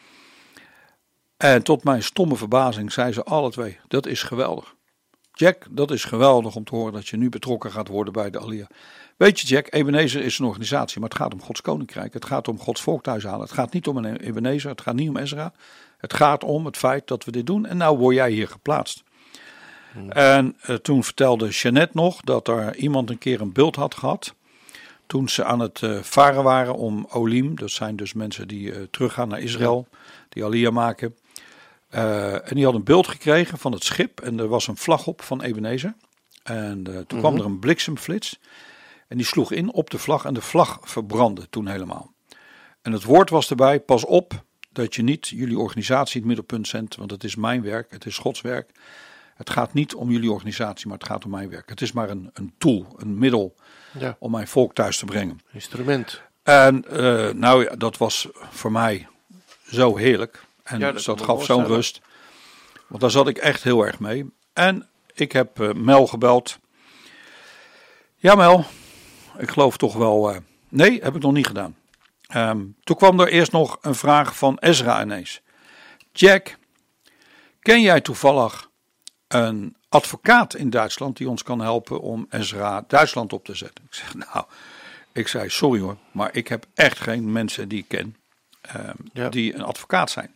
En tot mijn stomme verbazing zei ze alle twee, dat is geweldig. Jack, dat is geweldig om te horen dat je nu betrokken gaat worden bij de Aliyah. Weet je Jack, Ebenezer is een organisatie, maar het gaat om Gods koninkrijk. Het gaat om Gods volk thuis halen. Het gaat niet om een Ebenezer, het gaat niet om Ezra. Het gaat om het feit dat we dit doen en nou word jij hier geplaatst. Hmm. En uh, toen vertelde Jeanette nog dat er iemand een keer een beeld had gehad. Toen ze aan het uh, varen waren om Olim, dat zijn dus mensen die uh, teruggaan naar Israël, die Aliyah maken. Uh, en die had een beeld gekregen van het schip en er was een vlag op van Ebenezer. En uh, toen mm-hmm. kwam er een bliksemflits en die sloeg in op de vlag en de vlag verbrandde toen helemaal. En het woord was erbij, pas op dat je niet jullie organisatie in het middelpunt zet, want het is mijn werk, het is Gods werk. Het gaat niet om jullie organisatie, maar het gaat om mijn werk. Het is maar een, een tool, een middel ja. om mijn volk thuis te brengen. Instrument. En uh, nou ja, dat was voor mij zo heerlijk. En ja, dat, dat gaf zo'n rust. Want daar zat ik echt heel erg mee. En ik heb uh, Mel gebeld. Ja Mel, ik geloof toch wel... Uh, nee, heb ik nog niet gedaan. Um, toen kwam er eerst nog een vraag van Ezra ineens. Jack, ken jij toevallig een advocaat in Duitsland die ons kan helpen om Ezra Duitsland op te zetten? Ik zeg nou, Ik zei, sorry hoor, maar ik heb echt geen mensen die ik ken uh, ja. die een advocaat zijn.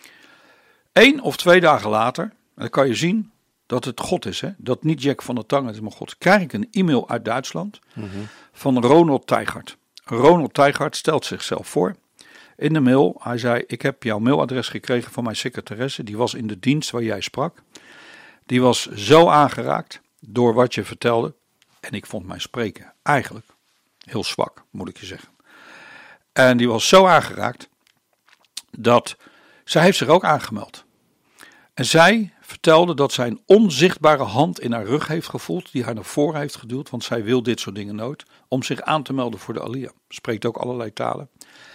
Eén of twee dagen later, en dan kan je zien dat het God is, hè? Dat niet Jack van der Tang is, maar God. Krijg ik een e-mail uit Duitsland mm-hmm. van Ronald Teichart. Ronald Teichart stelt zichzelf voor. In de mail, hij zei, ik heb jouw mailadres gekregen van mijn secretaresse. Die was in de dienst waar jij sprak. Die was zo aangeraakt door wat je vertelde. En ik vond mijn spreken eigenlijk heel zwak, moet ik je zeggen. En die was zo aangeraakt dat zij heeft zich ook aangemeld. En zij vertelde dat zij een onzichtbare hand in haar rug heeft gevoeld, die haar naar voren heeft geduwd, want zij wil dit soort dingen nooit, om zich aan te melden voor de Alia. Spreekt ook allerlei talen.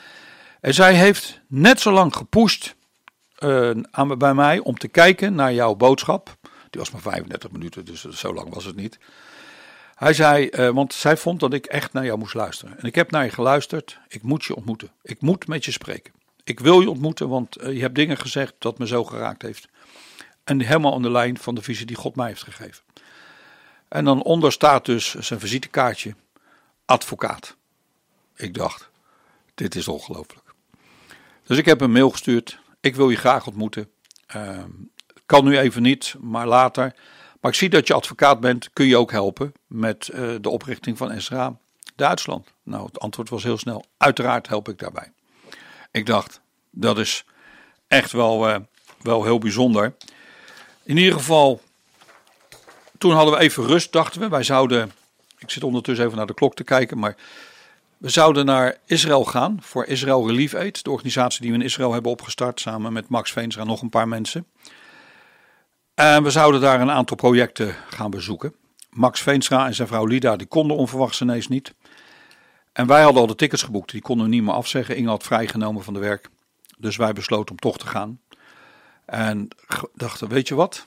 En zij heeft net zo lang gepusht uh, aan, bij mij om te kijken naar jouw boodschap. Die was maar vijfendertig minuten, dus zo lang was het niet. Hij zei, uh, want zij vond dat ik echt naar jou moest luisteren. En ik heb naar je geluisterd, ik moet je ontmoeten. Ik moet met je spreken. Ik wil je ontmoeten, want uh, je hebt dingen gezegd dat me zo geraakt heeft. En helemaal aan de lijn van de visie die God mij heeft gegeven. En dan onder staat dus zijn visitekaartje, advocaat. Ik dacht, dit is ongelooflijk. Dus ik heb een mail gestuurd, ik wil je graag ontmoeten. Uh, kan nu even niet, maar later. Maar ik zie dat je advocaat bent, kun je ook helpen met uh, de oprichting van S R A Duitsland? Nou, het antwoord was heel snel, uiteraard help ik daarbij. Ik dacht, dat is echt wel, uh, wel heel bijzonder. In ieder geval, toen hadden we even rust, dachten we. Wij zouden, ik zit ondertussen even naar de klok te kijken, maar we zouden naar Israël gaan voor Israël Relief Aid. De organisatie die we in Israël hebben opgestart, samen met Max Veenstra en nog een paar mensen. En we zouden daar een aantal projecten gaan bezoeken. Max Veenstra en zijn vrouw Lida, die konden onverwachts ineens niet. En wij hadden al de tickets geboekt, die konden we niet meer afzeggen. Inge had vrijgenomen van de werk. Dus wij besloten om toch te gaan. En dachten, weet je wat?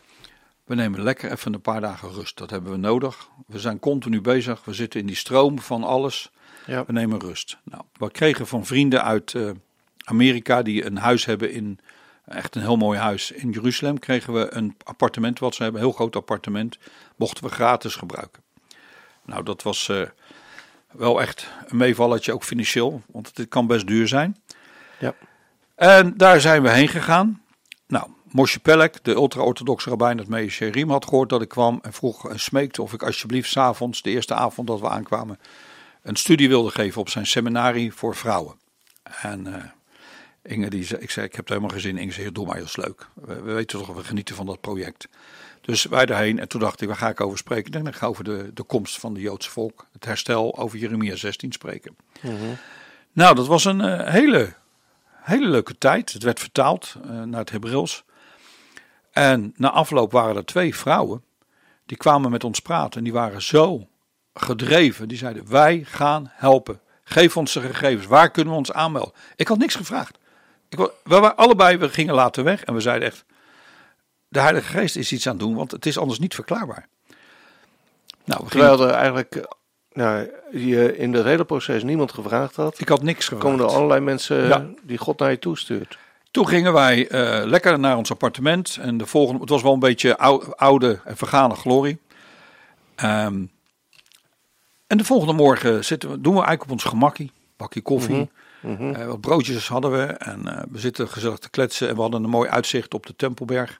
We nemen lekker even een paar dagen rust. Dat hebben we nodig. We zijn continu bezig. We zitten in die stroom van alles. Ja. We nemen rust. Nou, we kregen van vrienden uit uh, Amerika die een huis hebben in, echt een heel mooi huis in Jeruzalem. Kregen we een appartement wat ze hebben, een heel groot appartement. Mochten we gratis gebruiken. Nou, dat was uh, wel echt een meevalletje, ook financieel. Want het kan best duur zijn. Ja. En daar zijn we heen gegaan. Nou, Moshe Pelek, de ultra-orthodoxe rabbijn uit Meir Shearim, had gehoord dat ik kwam en vroeg en smeekte of ik alsjeblieft 's avonds, de eerste avond dat we aankwamen, een studie wilde geven op zijn seminarie voor vrouwen. En uh, Inge, die zei, ik zei, ik heb er helemaal geen zin in. Inge zei, doe maar, dat is leuk. We, we weten toch, we genieten van dat project. Dus wij daarheen en toen dacht ik, waar ga ik over spreken? Ik denk, ik ga over de, de komst van de Joodse volk, het herstel, over Jeremia zestien spreken. Mm-hmm. Nou, dat was een uh, hele, hele leuke tijd. Het werd vertaald uh, naar het Hebreeuws. En na afloop waren er twee vrouwen, die kwamen met ons praten en die waren zo gedreven. Die zeiden, wij gaan helpen. Geef ons de gegevens. Waar kunnen we ons aanmelden? Ik had niks gevraagd. Ik, we waren allebei, we gingen later weg en we zeiden echt, de Heilige Geest is iets aan het doen, want het is anders niet verklaarbaar. Nou, we Terwijl gingen... er eigenlijk nou, je in het hele proces niemand gevraagd had. Ik had niks gevraagd. Komen er allerlei mensen ja. die God naar je toestuurt. Toen gingen wij uh, lekker naar ons appartement. En de volgende, het was wel een beetje oude, oude en vergane glorie. Um, en de volgende morgen zitten we, doen we eigenlijk op ons gemakkie. Bakje koffie. Mm-hmm. Mm-hmm. Uh, wat broodjes hadden we. En uh, we zitten gezellig te kletsen. En we hadden een mooi uitzicht op de Tempelberg.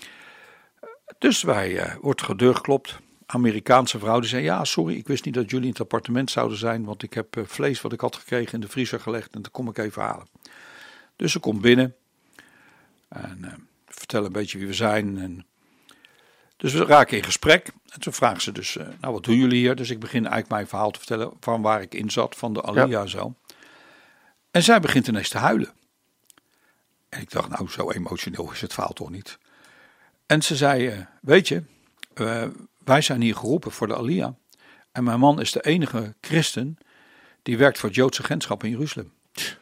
Dus wij uh, wordt de deur geklopt. Amerikaanse vrouw die zei, ja sorry, ik wist niet dat jullie in het appartement zouden zijn. Want ik heb uh, vlees wat ik had gekregen in de vriezer gelegd. En dat kom ik even halen. Dus ze komt binnen. En uh, vertellen een beetje wie we zijn. En dus we raken in gesprek. En toen vragen ze dus, uh, nou wat doen jullie hier? Dus ik begin eigenlijk mijn verhaal te vertellen van waar ik in zat, van de Alia ja. zo. En zij begint ineens te huilen. En ik dacht, nou zo emotioneel is het verhaal toch niet. En ze zei, uh, weet je, uh, wij zijn hier geroepen voor de Alia. En mijn man is de enige christen die werkt voor het Joodse agentschap in Jeruzalem.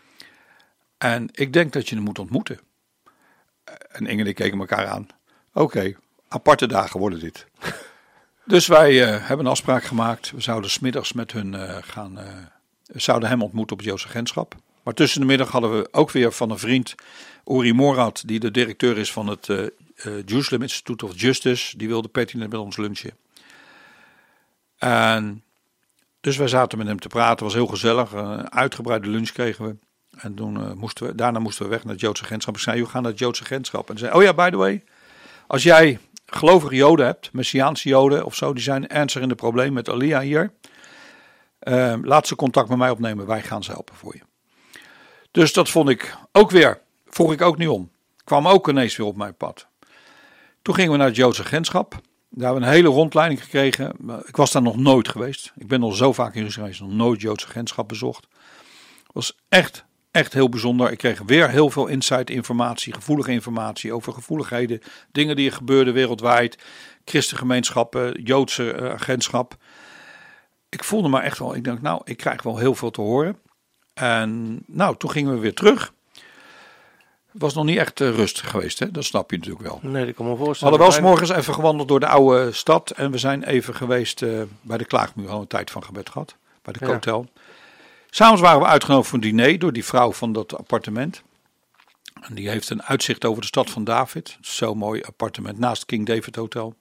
En ik denk dat je hem moet ontmoeten. En Inge en ik keken elkaar aan. Oké, okay, aparte dagen worden dit. Dus wij uh, hebben een afspraak gemaakt. We zouden 's middags met hun uh, gaan. Uh, we zouden hem ontmoeten op het Joodse agentschap. Maar tussen de middag hadden we ook weer van een vriend, Uri Morad, die de directeur is van het uh, uh, Jerusalem Institute of Justice. Die wilde pertinent met ons lunchen. En Dus wij zaten met hem te praten. Het was heel gezellig. Een uitgebreide lunch kregen we. En toen, uh, moesten we, daarna moesten we weg naar het Joodse agentschap. Ik zei, we gaan naar het Joodse agentschap. En hij zei, oh ja, by the way. Als jij gelovige Joden hebt, Messiaanse Joden of zo, die zijn ernstig in de problemen met Alia hier. Uh, laat ze contact met mij opnemen. Wij gaan ze helpen voor je. Dus dat vond ik ook weer. Vroeg ik ook niet om. Kwam ook ineens weer op mijn pad. Toen gingen we naar het Joodse agentschap. Daar hebben we een hele rondleiding gekregen. Ik was daar nog nooit geweest. Ik ben al zo vaak in Rusland geweest, nog nooit het Joodse agentschap bezocht. Het was echt, echt heel bijzonder. Ik kreeg weer heel veel insight informatie, gevoelige informatie over gevoeligheden. Dingen die er gebeurden wereldwijd. Christengemeenschappen, Joodse uh, agentschap. Ik voelde me echt wel, ik dacht nou, ik krijg wel heel veel te horen. En nou, toen gingen we weer terug. Het was nog niet echt uh, rustig geweest, hè? Dat snap je natuurlijk wel. Nee, dat kan me We voorstellen. hadden wel 's morgens even gewandeld door de oude stad. En we zijn even geweest uh, bij de Klaagmuur. Al een tijd van gebed gehad. Bij de Ja. hotel. S'avonds waren we uitgenodigd voor een diner door die vrouw van dat appartement. En die heeft een uitzicht over de stad van David. Zo'n mooi appartement naast het King David Hotel.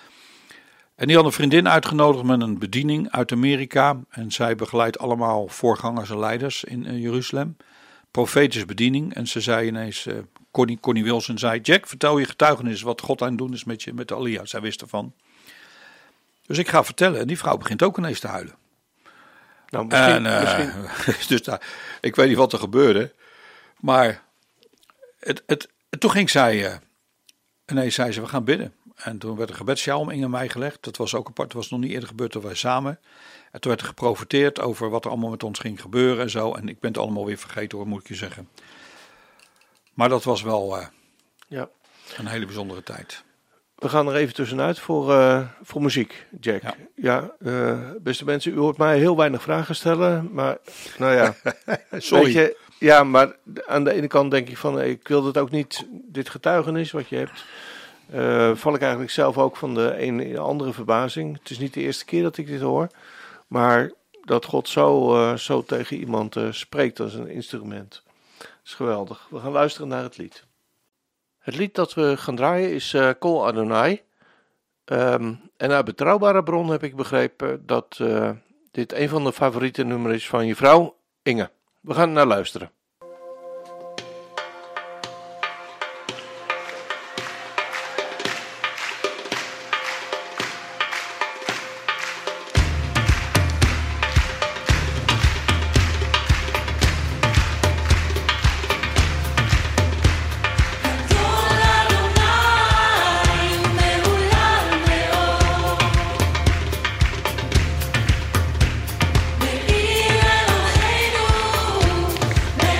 En die had een vriendin uitgenodigd met een bediening uit Amerika. En zij begeleidt allemaal voorgangers en leiders in uh, Jeruzalem. Profetische bediening. En ze zei ineens, uh, Connie, Connie Wilson zei, Jack, vertel je getuigenis wat God aan het doen is met je, met de Alia. Zij wist ervan. Dus ik ga vertellen. En die vrouw begint ook ineens te huilen. Nou, misschien, en, uh, misschien... dus daar, ik weet niet wat er gebeurde. Maar het, het, het, toen ging zij, uh, ineens zei ze, we gaan bidden. En toen werd een gebedsjaal om Inge en mij gelegd. Dat was ook apart, dat was nog niet eerder gebeurd dat wij samen. En toen werd er geprofeteerd over wat er allemaal met ons ging gebeuren en zo. En ik ben het allemaal weer vergeten hoor, moet ik je zeggen. Maar dat was wel uh, ja. een hele bijzondere tijd. We gaan er even tussenuit voor, uh, voor muziek, Jack. Ja, ja uh, beste mensen, u hoort mij heel weinig vragen stellen. Maar, nou ja. Sorry. Weet je, ja, maar aan de ene kant denk ik van, ik wil het ook niet, dit getuigenis wat je hebt. Uh, val ik eigenlijk zelf ook van de een in de andere verbazing. Het is niet de eerste keer dat ik dit hoor. Maar dat God zo, uh, zo tegen iemand uh, spreekt als een instrument. Dat is geweldig. We gaan luisteren naar het lied. Het lied dat we gaan draaien is uh, Kol Adonai. Um, en uit betrouwbare bron heb ik begrepen dat uh, dit een van de favoriete nummers is van je vrouw Inge. We gaan naar luisteren. Me'ir Eloheinu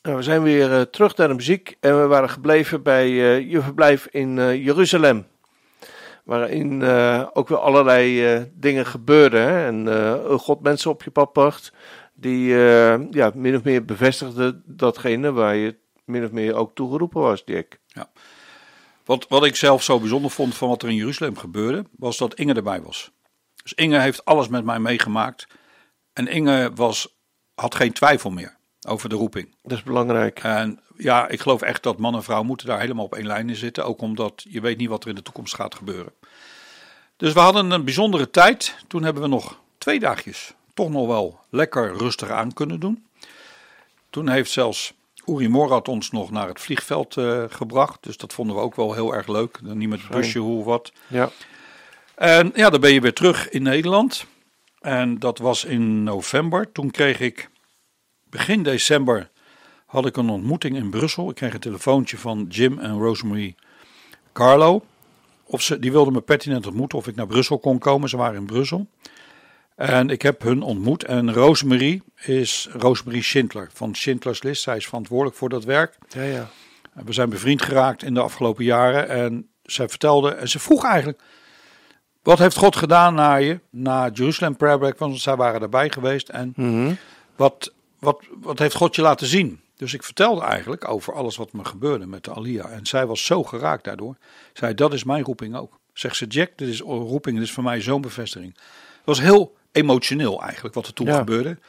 Nou, we zijn weer uh, terug naar de muziek en we waren gebleven bij uh, je verblijf in uh, Jeruzalem. Waarin uh, ook weer allerlei uh, dingen gebeurden. Hè? En uh, God mensen op je pad bracht die uh, ja, min of meer bevestigden datgene waar je min of meer ook toegeroepen was, Dirk. Ja. Wat, wat ik zelf zo bijzonder vond van wat er in Jeruzalem gebeurde, was dat Inge erbij was. Dus Inge heeft alles met mij meegemaakt. En Inge was, had geen twijfel meer over de roeping. Dat is belangrijk. En ja, ik geloof echt dat man en vrouw moeten daar helemaal op één lijn in zitten. Ook omdat je weet niet wat er in de toekomst gaat gebeuren. Dus we hadden een bijzondere tijd. Toen hebben we nog twee dagjes toch nog wel lekker rustig aan kunnen doen. Toen heeft zelfs Uri Morad ons nog naar het vliegveld uh, gebracht. Dus dat vonden we ook wel heel erg leuk. Dan niet met het busje hoe of wat. Ja. En ja, dan ben je weer terug in Nederland. En dat was in november. Toen kreeg ik, begin december, had ik een ontmoeting in Brussel. Ik kreeg een telefoontje van Jim en Rosemary Carlo. Of ze, die wilden me pertinent ontmoeten of ik naar Brussel kon komen. Ze waren in Brussel. En ik heb hun ontmoet. En Rosemary is Rosemary Schindler van Schindler's List. Zij is verantwoordelijk voor dat werk. Ja, ja. En we zijn bevriend geraakt in de afgelopen jaren. En zij vertelde, en ze vroeg eigenlijk, wat heeft God gedaan na je, na Jerusalem Prayer Break? Want zij waren erbij geweest. En Mm-hmm. wat, wat, wat heeft God je laten zien? Dus ik vertelde eigenlijk over alles wat me gebeurde met de Aliyah. En zij was zo geraakt daardoor. Zei, dat is mijn roeping ook. Zegt ze, Jack, dit is roeping, dit is voor mij zo'n bevestiging. Het was heel emotioneel eigenlijk wat er toen Ja. gebeurde.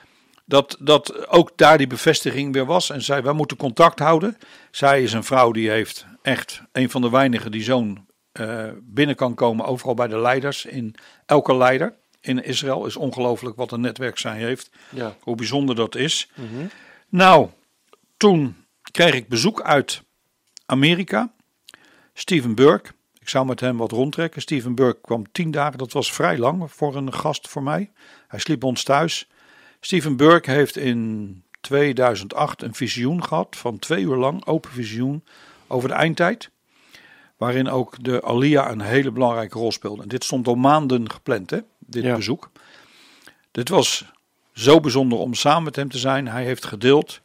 Dat, dat ook daar die bevestiging weer was. En zei, wij moeten contact houden. Zij is een vrouw die heeft echt een van de weinigen die zo'n uh, binnen kan komen. Overal bij de leiders. In elke leider in Israël is ongelooflijk wat een netwerk zij heeft. Ja. Hoe bijzonder dat is. Mm-hmm. Nou, toen kreeg ik bezoek uit Amerika. Steven Burke. Ik zou met hem wat rondtrekken. Steven Burke kwam tien dagen. Dat was vrij lang voor een gast voor mij. Hij sliep bij ons thuis. Steven Burke heeft in tweeduizend acht een visioen gehad. Van twee uur lang. Open visioen over de eindtijd. Waarin ook de Aliyah een hele belangrijke rol speelde. En dit stond al maanden gepland, hè? Dit Ja. bezoek. Dit was zo bijzonder om samen met hem te zijn. Hij heeft gedeeld.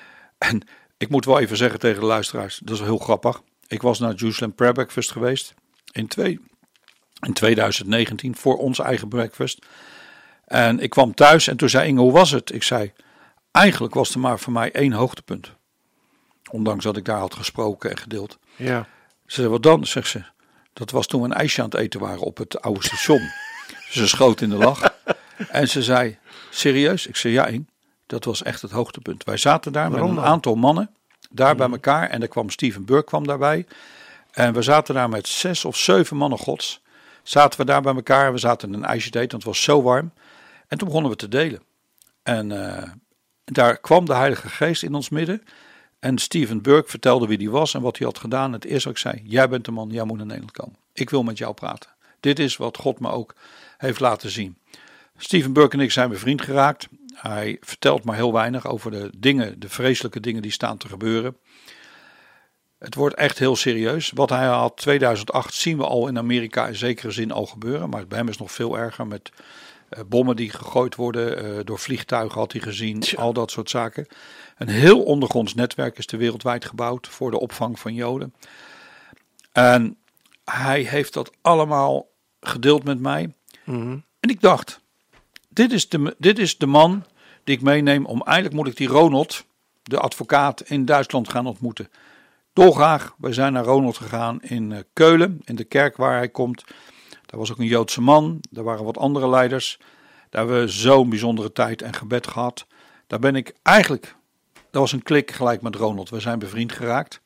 En ik moet wel even zeggen tegen de luisteraars. Dat is wel heel grappig. Ik was naar Jerusalem Prayer Breakfast geweest. In, twee, in tweeduizend negentien. Voor ons eigen breakfast. En ik kwam thuis en toen zei Inge, hoe was het? Ik zei, eigenlijk was er maar voor mij één hoogtepunt. Ondanks dat ik daar had gesproken en gedeeld. Ja. Ze zei, wat dan? Zegt ze, dat was toen we een ijsje aan het eten waren op het oude station. Ze schoot in de lach. En ze zei, serieus? Ik zei, ja Inge, dat was echt het hoogtepunt. Wij zaten daar Waarom met een dan? aantal mannen. Daar bij elkaar. En er kwam Steven Burke kwam daarbij. En we zaten daar met zes of zeven mannen gods. Zaten we daar bij elkaar. We zaten in een ijsje te eten, want het was zo warm. En toen begonnen we te delen. En uh, daar kwam de Heilige Geest in ons midden. En Steven Burke vertelde wie die was en wat hij had gedaan. Het eerste wat ik zei, jij bent de man, jij moet naar Nederland komen. Ik wil met jou praten. Dit is wat God me ook heeft laten zien. Steven Burke en ik zijn bevriend geraakt. Hij vertelt maar heel weinig over de dingen, de vreselijke dingen die staan te gebeuren. Het wordt echt heel serieus. Wat hij had tweeduizend acht zien we al in Amerika in zekere zin al gebeuren. Maar bij hem is het nog veel erger met uh, bommen die gegooid worden. Uh, door vliegtuigen had hij gezien. Tja. Al dat soort zaken. Een heel ondergronds netwerk is er wereldwijd gebouwd voor de opvang van Joden. En hij heeft dat allemaal gedeeld met mij. Mm-hmm. En ik dacht, dit is, de, dit is de man die ik meeneem om, eigenlijk moet ik die Ronald, de advocaat in Duitsland gaan ontmoeten. Dolgraag, wij zijn naar Ronald gegaan in uh, Keulen, in de kerk waar hij komt. Daar was ook een Joodse man, daar waren wat andere leiders. Daar hebben we zo'n bijzondere tijd en gebed gehad. Daar ben ik eigenlijk, dat was een klik gelijk met Ronald, we zijn bevriend geraakt.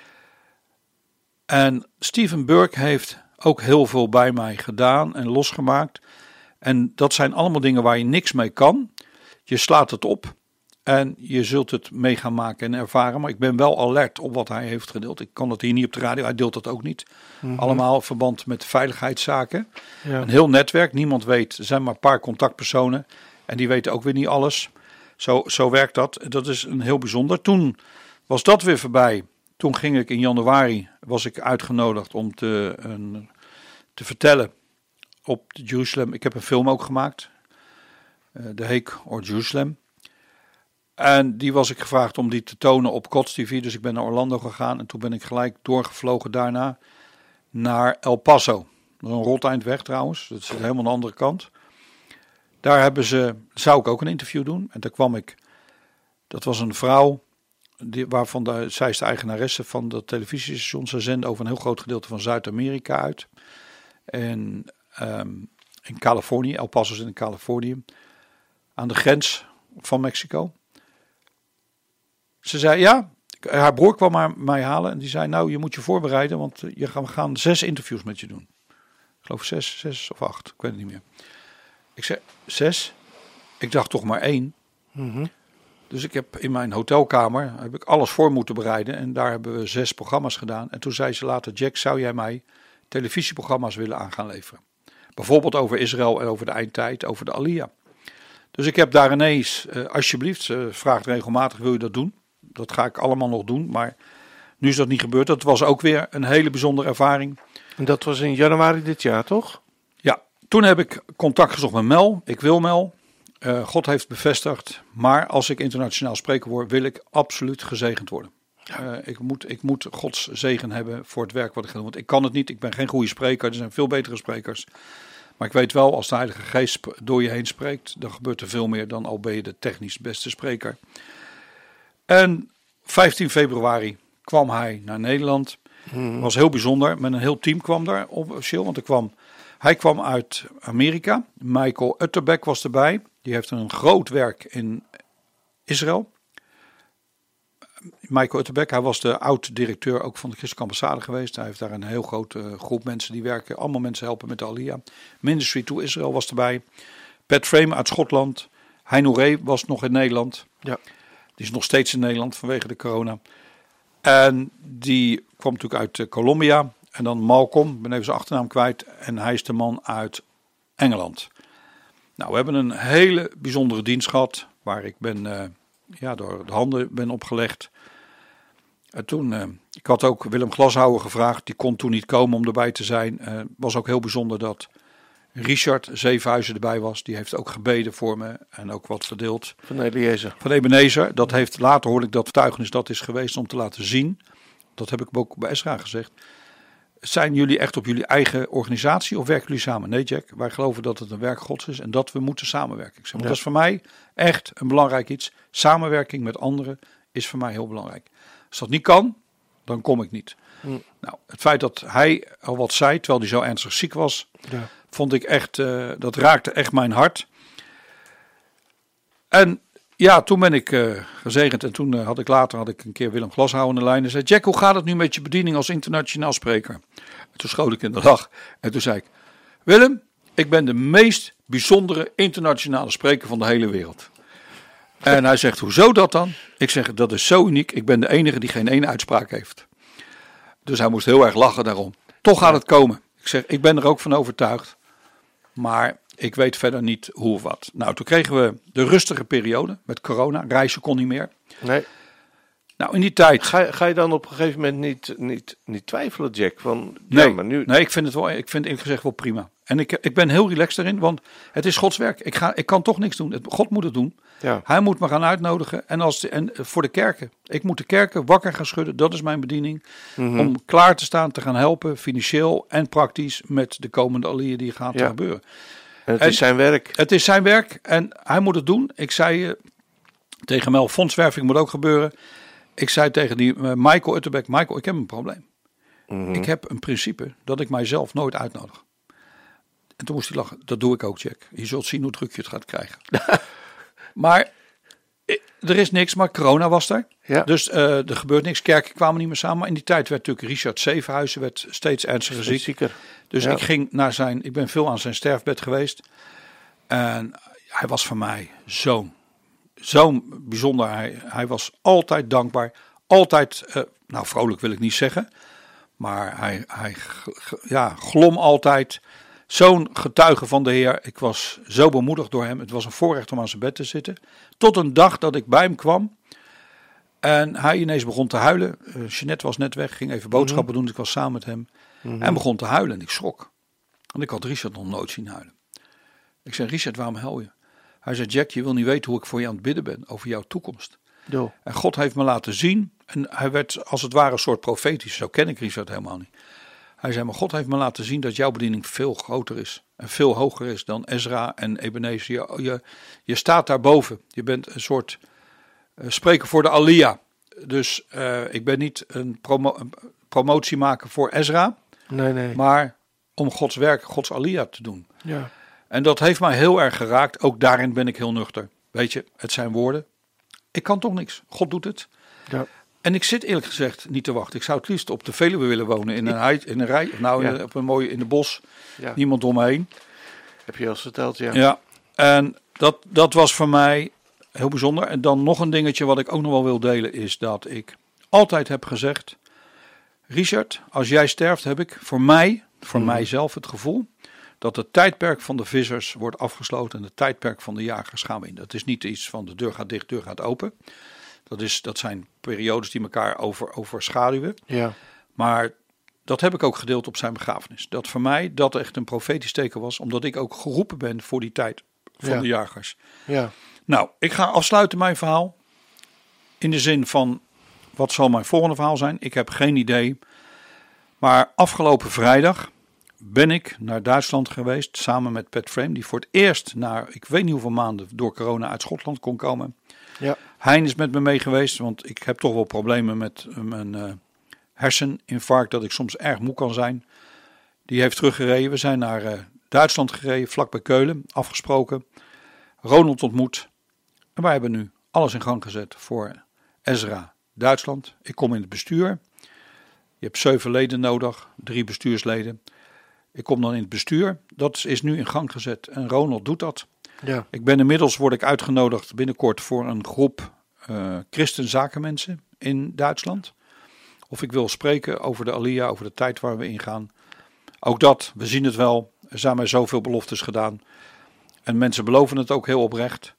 En Steven Burke heeft ook heel veel bij mij gedaan en losgemaakt. En dat zijn allemaal dingen waar je niks mee kan. Je slaat het op en je zult het mee gaan maken en ervaren. Maar ik ben wel alert op wat hij heeft gedeeld. Ik kan het hier niet op de radio, hij deelt dat ook niet. Mm-hmm. Allemaal in verband met veiligheidszaken. Ja. Een heel netwerk, niemand weet. Er zijn maar een paar contactpersonen en die weten ook weer niet alles. Zo, zo werkt dat. Dat is een heel bijzonder. Toen was dat weer voorbij. Toen ging ik in januari, was ik uitgenodigd om te, een, te vertellen op Jeruzalem. Ik heb een film ook gemaakt. Uh, The Hague or Jerusalem. En die was ik gevraagd om die te tonen op Kots T V. Dus ik ben naar Orlando gegaan. En toen ben ik gelijk doorgevlogen daarna naar El Paso. Dat is een rot eind weg trouwens. Dat is helemaal aan de andere kant. Daar hebben ze, zou ik ook een interview doen. En daar kwam ik, dat was een vrouw, die, waarvan de, zij is de eigenaresse van dat televisiestation. Ze zenden over een heel groot gedeelte van Zuid-Amerika uit. En um, in Californië, El Paso is in Californië. Aan de grens van Mexico. Ze zei ja, haar broer kwam maar mij halen. En die zei nou, je moet je voorbereiden, want je gaan, we gaan zes interviews met je doen. Ik geloof zes, zes of acht, ik weet het niet meer. Ik zei, zes? Ik dacht toch maar één. Mm-hmm. Dus ik heb in mijn hotelkamer, heb ik alles voor moeten bereiden. En daar hebben we zes programma's gedaan. En toen zei ze later, Jack, zou jij mij televisieprogramma's willen aan gaan leveren? Bijvoorbeeld over Israël en over de eindtijd, over de Aliyah. Dus ik heb daar ineens, uh, alsjeblieft, ze vraagt regelmatig, wil je dat doen? Dat ga ik allemaal nog doen, maar nu is dat niet gebeurd. Dat was ook weer een hele bijzondere ervaring. En dat was in januari dit jaar, toch? Ja, toen heb ik contact gezocht met Mel. Ik wil Mel. Uh, God heeft bevestigd. Maar als ik internationaal spreker word, wil ik absoluut gezegend worden. Ja. Uh, ik, moet, ik moet Gods zegen hebben voor het werk wat ik ga doen. Want ik kan het niet. Ik ben geen goede spreker. Er zijn veel betere sprekers. Maar ik weet wel, als de Heilige Geest door je heen spreekt, dan gebeurt er veel meer dan al ben je de technisch beste spreker. En vijftien februari kwam hij naar Nederland. Hmm. Dat was heel bijzonder. Met een heel team kwam daar officieel. Want er kwam, hij kwam uit Amerika. Michael Utterbeck was erbij. Die heeft een groot werk in Israël. Michael Utterbeck, hij was de oud-directeur ook van de Christelijke Ambassade geweest. Hij heeft daar een heel grote groep mensen die werken. Allemaal mensen helpen met de Aliyah. Ministry to Israel was erbij. Pat Frame uit Schotland. Heino Ree was nog in Nederland. Ja. Die is nog steeds in Nederland vanwege de corona. En die kwam natuurlijk uit uh, Colombia. En dan Malcolm, ik ben even zijn achternaam kwijt. En hij is de man uit Engeland. Nou, we hebben een hele bijzondere dienst gehad. Waar ik ben, uh, ja, door de handen ben opgelegd. En toen, uh, ik had ook Willem Glashouwer gevraagd. Die kon toen niet komen om erbij te zijn. Het uh, was ook heel bijzonder dat Richard Zevenhuizen erbij was. Die heeft ook gebeden voor me en ook wat verdeeld. Van Eliezer. Van Ebenezer. Dat heeft, later hoorde ik dat getuigenis dat is geweest om te laten zien. Dat heb ik ook bij Ezra gezegd. Zijn jullie echt op jullie eigen organisatie of werken jullie samen? Nee, Jack, wij geloven dat het een werk Gods is en dat we moeten samenwerken. Ik zeg, maar ja. Dat is voor mij echt een belangrijk iets. Samenwerking met anderen is voor mij heel belangrijk. Als dat niet kan, dan kom ik niet. Hm. Nou, het feit dat hij al wat zei, terwijl hij zo ernstig ziek was, ja. vond ik echt, uh, dat raakte echt mijn hart. En ja, toen ben ik uh, gezegend en toen uh, had ik later had ik een keer Willem Glashouwer in de lijn en zei, Jack, hoe gaat het nu met je bediening als internationaal spreker? En toen schoot ik in de lach en toen zei ik, Willem, ik ben de meest bijzondere internationale spreker van de hele wereld. En hij zegt, hoezo dat dan? Ik zeg, dat is zo uniek, ik ben de enige die geen ene uitspraak heeft. Dus hij moest heel erg lachen daarom. Toch gaat het komen. Ik zeg, ik ben er ook van overtuigd, maar ik weet verder niet hoe of wat. Nou, toen kregen we de rustige periode met corona. Reizen kon niet meer. Nee. Nou, in die tijd... Ga, ga je dan op een gegeven moment niet, niet, niet twijfelen, Jack? Van, nee, ja, maar nu... nee, ik vind het wel, ik vind eerlijk gezegd wel prima. En ik, ik ben heel relaxed erin, want het is Gods werk. Ik, ga, ik kan toch niks doen. God moet het doen. Ja. Hij moet me gaan uitnodigen. En, als de, en voor de kerken. Ik moet de kerken wakker gaan schudden. Dat is mijn bediening. Mm-hmm. Om klaar te staan, te gaan helpen, financieel en praktisch, met de komende Aliyah die gaat ja. gebeuren. En het en, is zijn werk. Het is zijn werk en hij moet het doen. Ik zei uh, tegen Mel, fondswerving moet ook gebeuren. Ik zei tegen die uh, Michael Utterbeck, Michael, ik heb een probleem. Mm-hmm. Ik heb een principe dat ik mijzelf nooit uitnodig. En toen moest hij lachen. Dat doe ik ook, Jack. Je zult zien hoe druk je het gaat krijgen. Maar er is niks, maar corona was er. Ja. Dus uh, er gebeurt niks. Kerken kwamen niet meer samen. Maar in die tijd werd natuurlijk Richard Zevenhuizen werd steeds ernstiger ziek. Zieker. Dus ja. ik ging naar zijn, ik ben veel aan zijn sterfbed geweest. En hij was voor mij zo'n, zo'n bijzonder. Hij, hij was altijd dankbaar. Altijd, uh, nou vrolijk wil ik niet zeggen. Maar hij, hij ja, glom altijd. Zo'n getuige van de Heer. Ik was zo bemoedigd door hem. Het was een voorrecht om aan zijn bed te zitten. Tot een dag dat ik bij hem kwam. En hij ineens begon te huilen. Uh, Jeanette was net weg. Ging even boodschappen mm-hmm. doen. Ik was samen met hem. Mm-hmm. En begon te huilen. En ik schrok. Want ik had Richard nog nooit zien huilen. Ik zei, Richard, waarom huil je? Hij zei, Jack, je wil niet weten hoe ik voor je aan het bidden ben over jouw toekomst. Jo. En God heeft me laten zien, en hij werd als het ware een soort profetisch, zo ken ik Richard helemaal niet. Hij zei, maar God heeft me laten zien dat jouw bediening veel groter is. En veel hoger is dan Ezra en Ebenezer. Je, je, je staat daarboven. Je bent een soort uh, spreker voor de Alia. Dus uh, ik ben niet een, promo, een promotie maken voor Ezra. Nee, nee. Maar om Gods werk, Gods Alia te doen. Ja. En dat heeft mij heel erg geraakt. Ook daarin ben ik heel nuchter. Weet je, het zijn woorden. Ik kan toch niks. God doet het. Ja. En ik zit eerlijk gezegd niet te wachten. Ik zou het liefst op de Veluwe willen wonen. In een, huid, in een rij. Nou, ja. op een mooie in de bos. Ja. Niemand om me heen. Heb je al eens verteld, ja. Ja. En dat, dat was voor mij heel bijzonder. En dan nog een dingetje wat ik ook nog wel wil delen. Is dat ik altijd heb gezegd. Richard, als jij sterft heb ik voor mij, voor hmm. mijzelf het gevoel. Dat het tijdperk van de vissers wordt afgesloten. En het tijdperk van de jagers gaan we in. Dat is niet iets van de deur gaat dicht, de deur gaat open. Dat, is, dat zijn periodes die elkaar over, overschaduwen. Ja. Maar dat heb ik ook gedeeld op zijn begrafenis. Dat voor mij dat echt een profetisch teken was. Omdat ik ook geroepen ben voor die tijd van ja. de jagers. Ja. Nou, ik ga afsluiten mijn verhaal. In de zin van, wat zal mijn volgende verhaal zijn? Ik heb geen idee. Maar afgelopen vrijdag ben ik naar Duitsland geweest. Samen met Pat Frame. Die voor het eerst na, ik weet niet hoeveel maanden door corona uit Schotland kon komen. Ja. Hein is met me mee geweest, want ik heb toch wel problemen met mijn uh, herseninfarct, dat ik soms erg moe kan zijn. Die heeft teruggereden. We zijn naar uh, Duitsland gereden, vlakbij Keulen, afgesproken. Ronald ontmoet. En wij hebben nu alles in gang gezet voor Ezra Duitsland. Ik kom in het bestuur. Je hebt zeven leden nodig, drie bestuursleden. Ik kom dan in het bestuur. Dat is nu in gang gezet en Ronald doet dat. Ja. Ik ben inmiddels, word ik uitgenodigd binnenkort voor een groep uh, christenzakenmensen in Duitsland. Of ik wil spreken over de Alia, over de tijd waar we ingaan. Ook dat, we zien het wel. Er zijn mij zoveel beloftes gedaan. En mensen beloven het ook heel oprecht.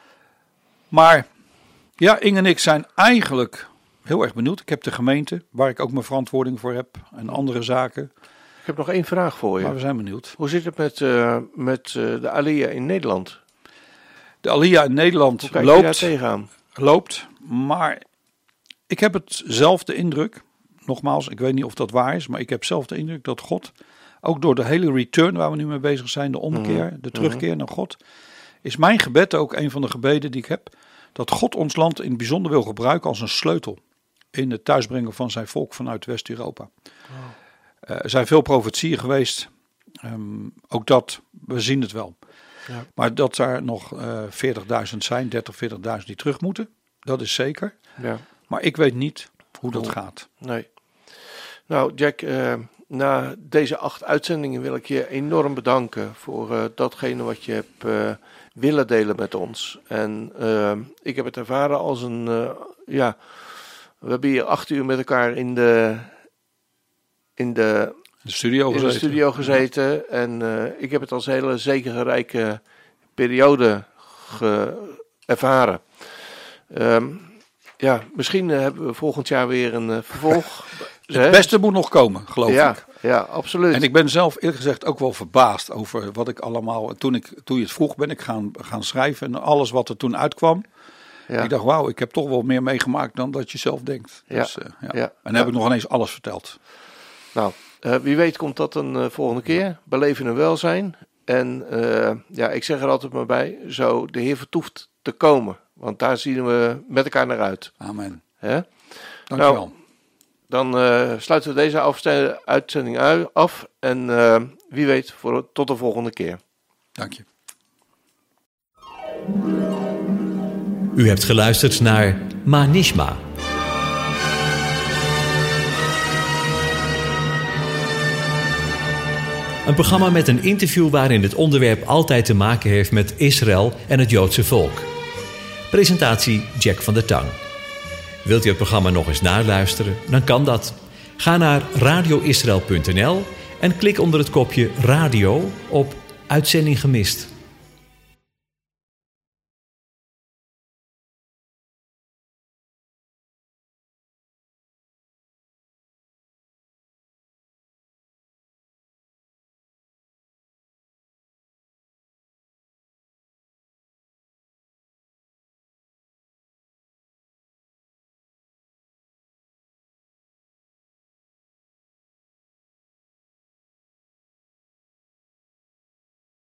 Maar ja, Inge en ik zijn eigenlijk heel erg benieuwd. Ik heb de gemeente, waar ik ook mijn verantwoording voor heb. En andere zaken. Ik heb nog één vraag voor je. Maar we zijn benieuwd. Hoe zit het met, uh, met uh, de Alia in Nederland? De Alia in Nederland Hoe kijk loopt, je daar tegenaan? loopt, maar ik heb het zelf de indruk, nogmaals, ik weet niet of dat waar is, maar ik heb zelf de indruk dat God, ook door de hele return waar we nu mee bezig zijn, de omkeer, mm-hmm. de terugkeer naar God, is mijn gebed ook een van de gebeden die ik heb, dat God ons land in het bijzonder wil gebruiken als een sleutel in het thuisbrengen van zijn volk vanuit West-Europa. Oh. Uh, er zijn veel profetieën geweest, um, ook dat, we zien het wel. Ja. Maar dat er nog uh, veertigduizend zijn, dertig, veertigduizend die terug moeten, dat is zeker. Ja. Maar ik weet niet hoe dat gaat. Nee. Nou Jack, uh, na deze acht uitzendingen wil ik je enorm bedanken voor uh, datgene wat je hebt uh, willen delen met ons. En uh, ik heb het ervaren als een, uh, ja, we hebben hier acht uur met elkaar in de, in de, de studio, in gezeten. de studio gezeten. En uh, ik heb het als een hele zegenrijke periode ge- ervaren. Um, ja, misschien uh, hebben we volgend jaar weer een uh, vervolg. Het beste moet nog komen, geloof ja, ik. Ja, absoluut. En ik ben zelf eerlijk gezegd ook wel verbaasd over wat ik allemaal... Toen, ik, toen je het vroeg ben ik gaan, gaan schrijven en alles wat er toen uitkwam. Ja. Ik dacht, wauw, ik heb toch wel meer meegemaakt dan dat je zelf denkt. Ja. Dus, uh, ja. Ja. En dan ja. heb ik nog ineens alles verteld. Nou, uh, wie weet komt dat een uh, volgende keer. Beleven en welzijn. En uh, ja, ik zeg er altijd maar bij, zo de Heer vertoeft te komen. Want daar zien we met elkaar naar uit. Amen. Hè? Dankjewel. Nou, dan uh, sluiten we deze afste- uitzending af. En uh, wie weet, voor, tot de volgende keer. Dank je. U hebt geluisterd naar Manishma. Een programma met een interview waarin het onderwerp altijd te maken heeft met Israël en het Joodse volk. Presentatie Jack van der Tang. Wilt u het programma nog eens naluisteren? Dan kan dat. Ga naar radio israël punt n l en klik onder het kopje radio op Uitzending gemist.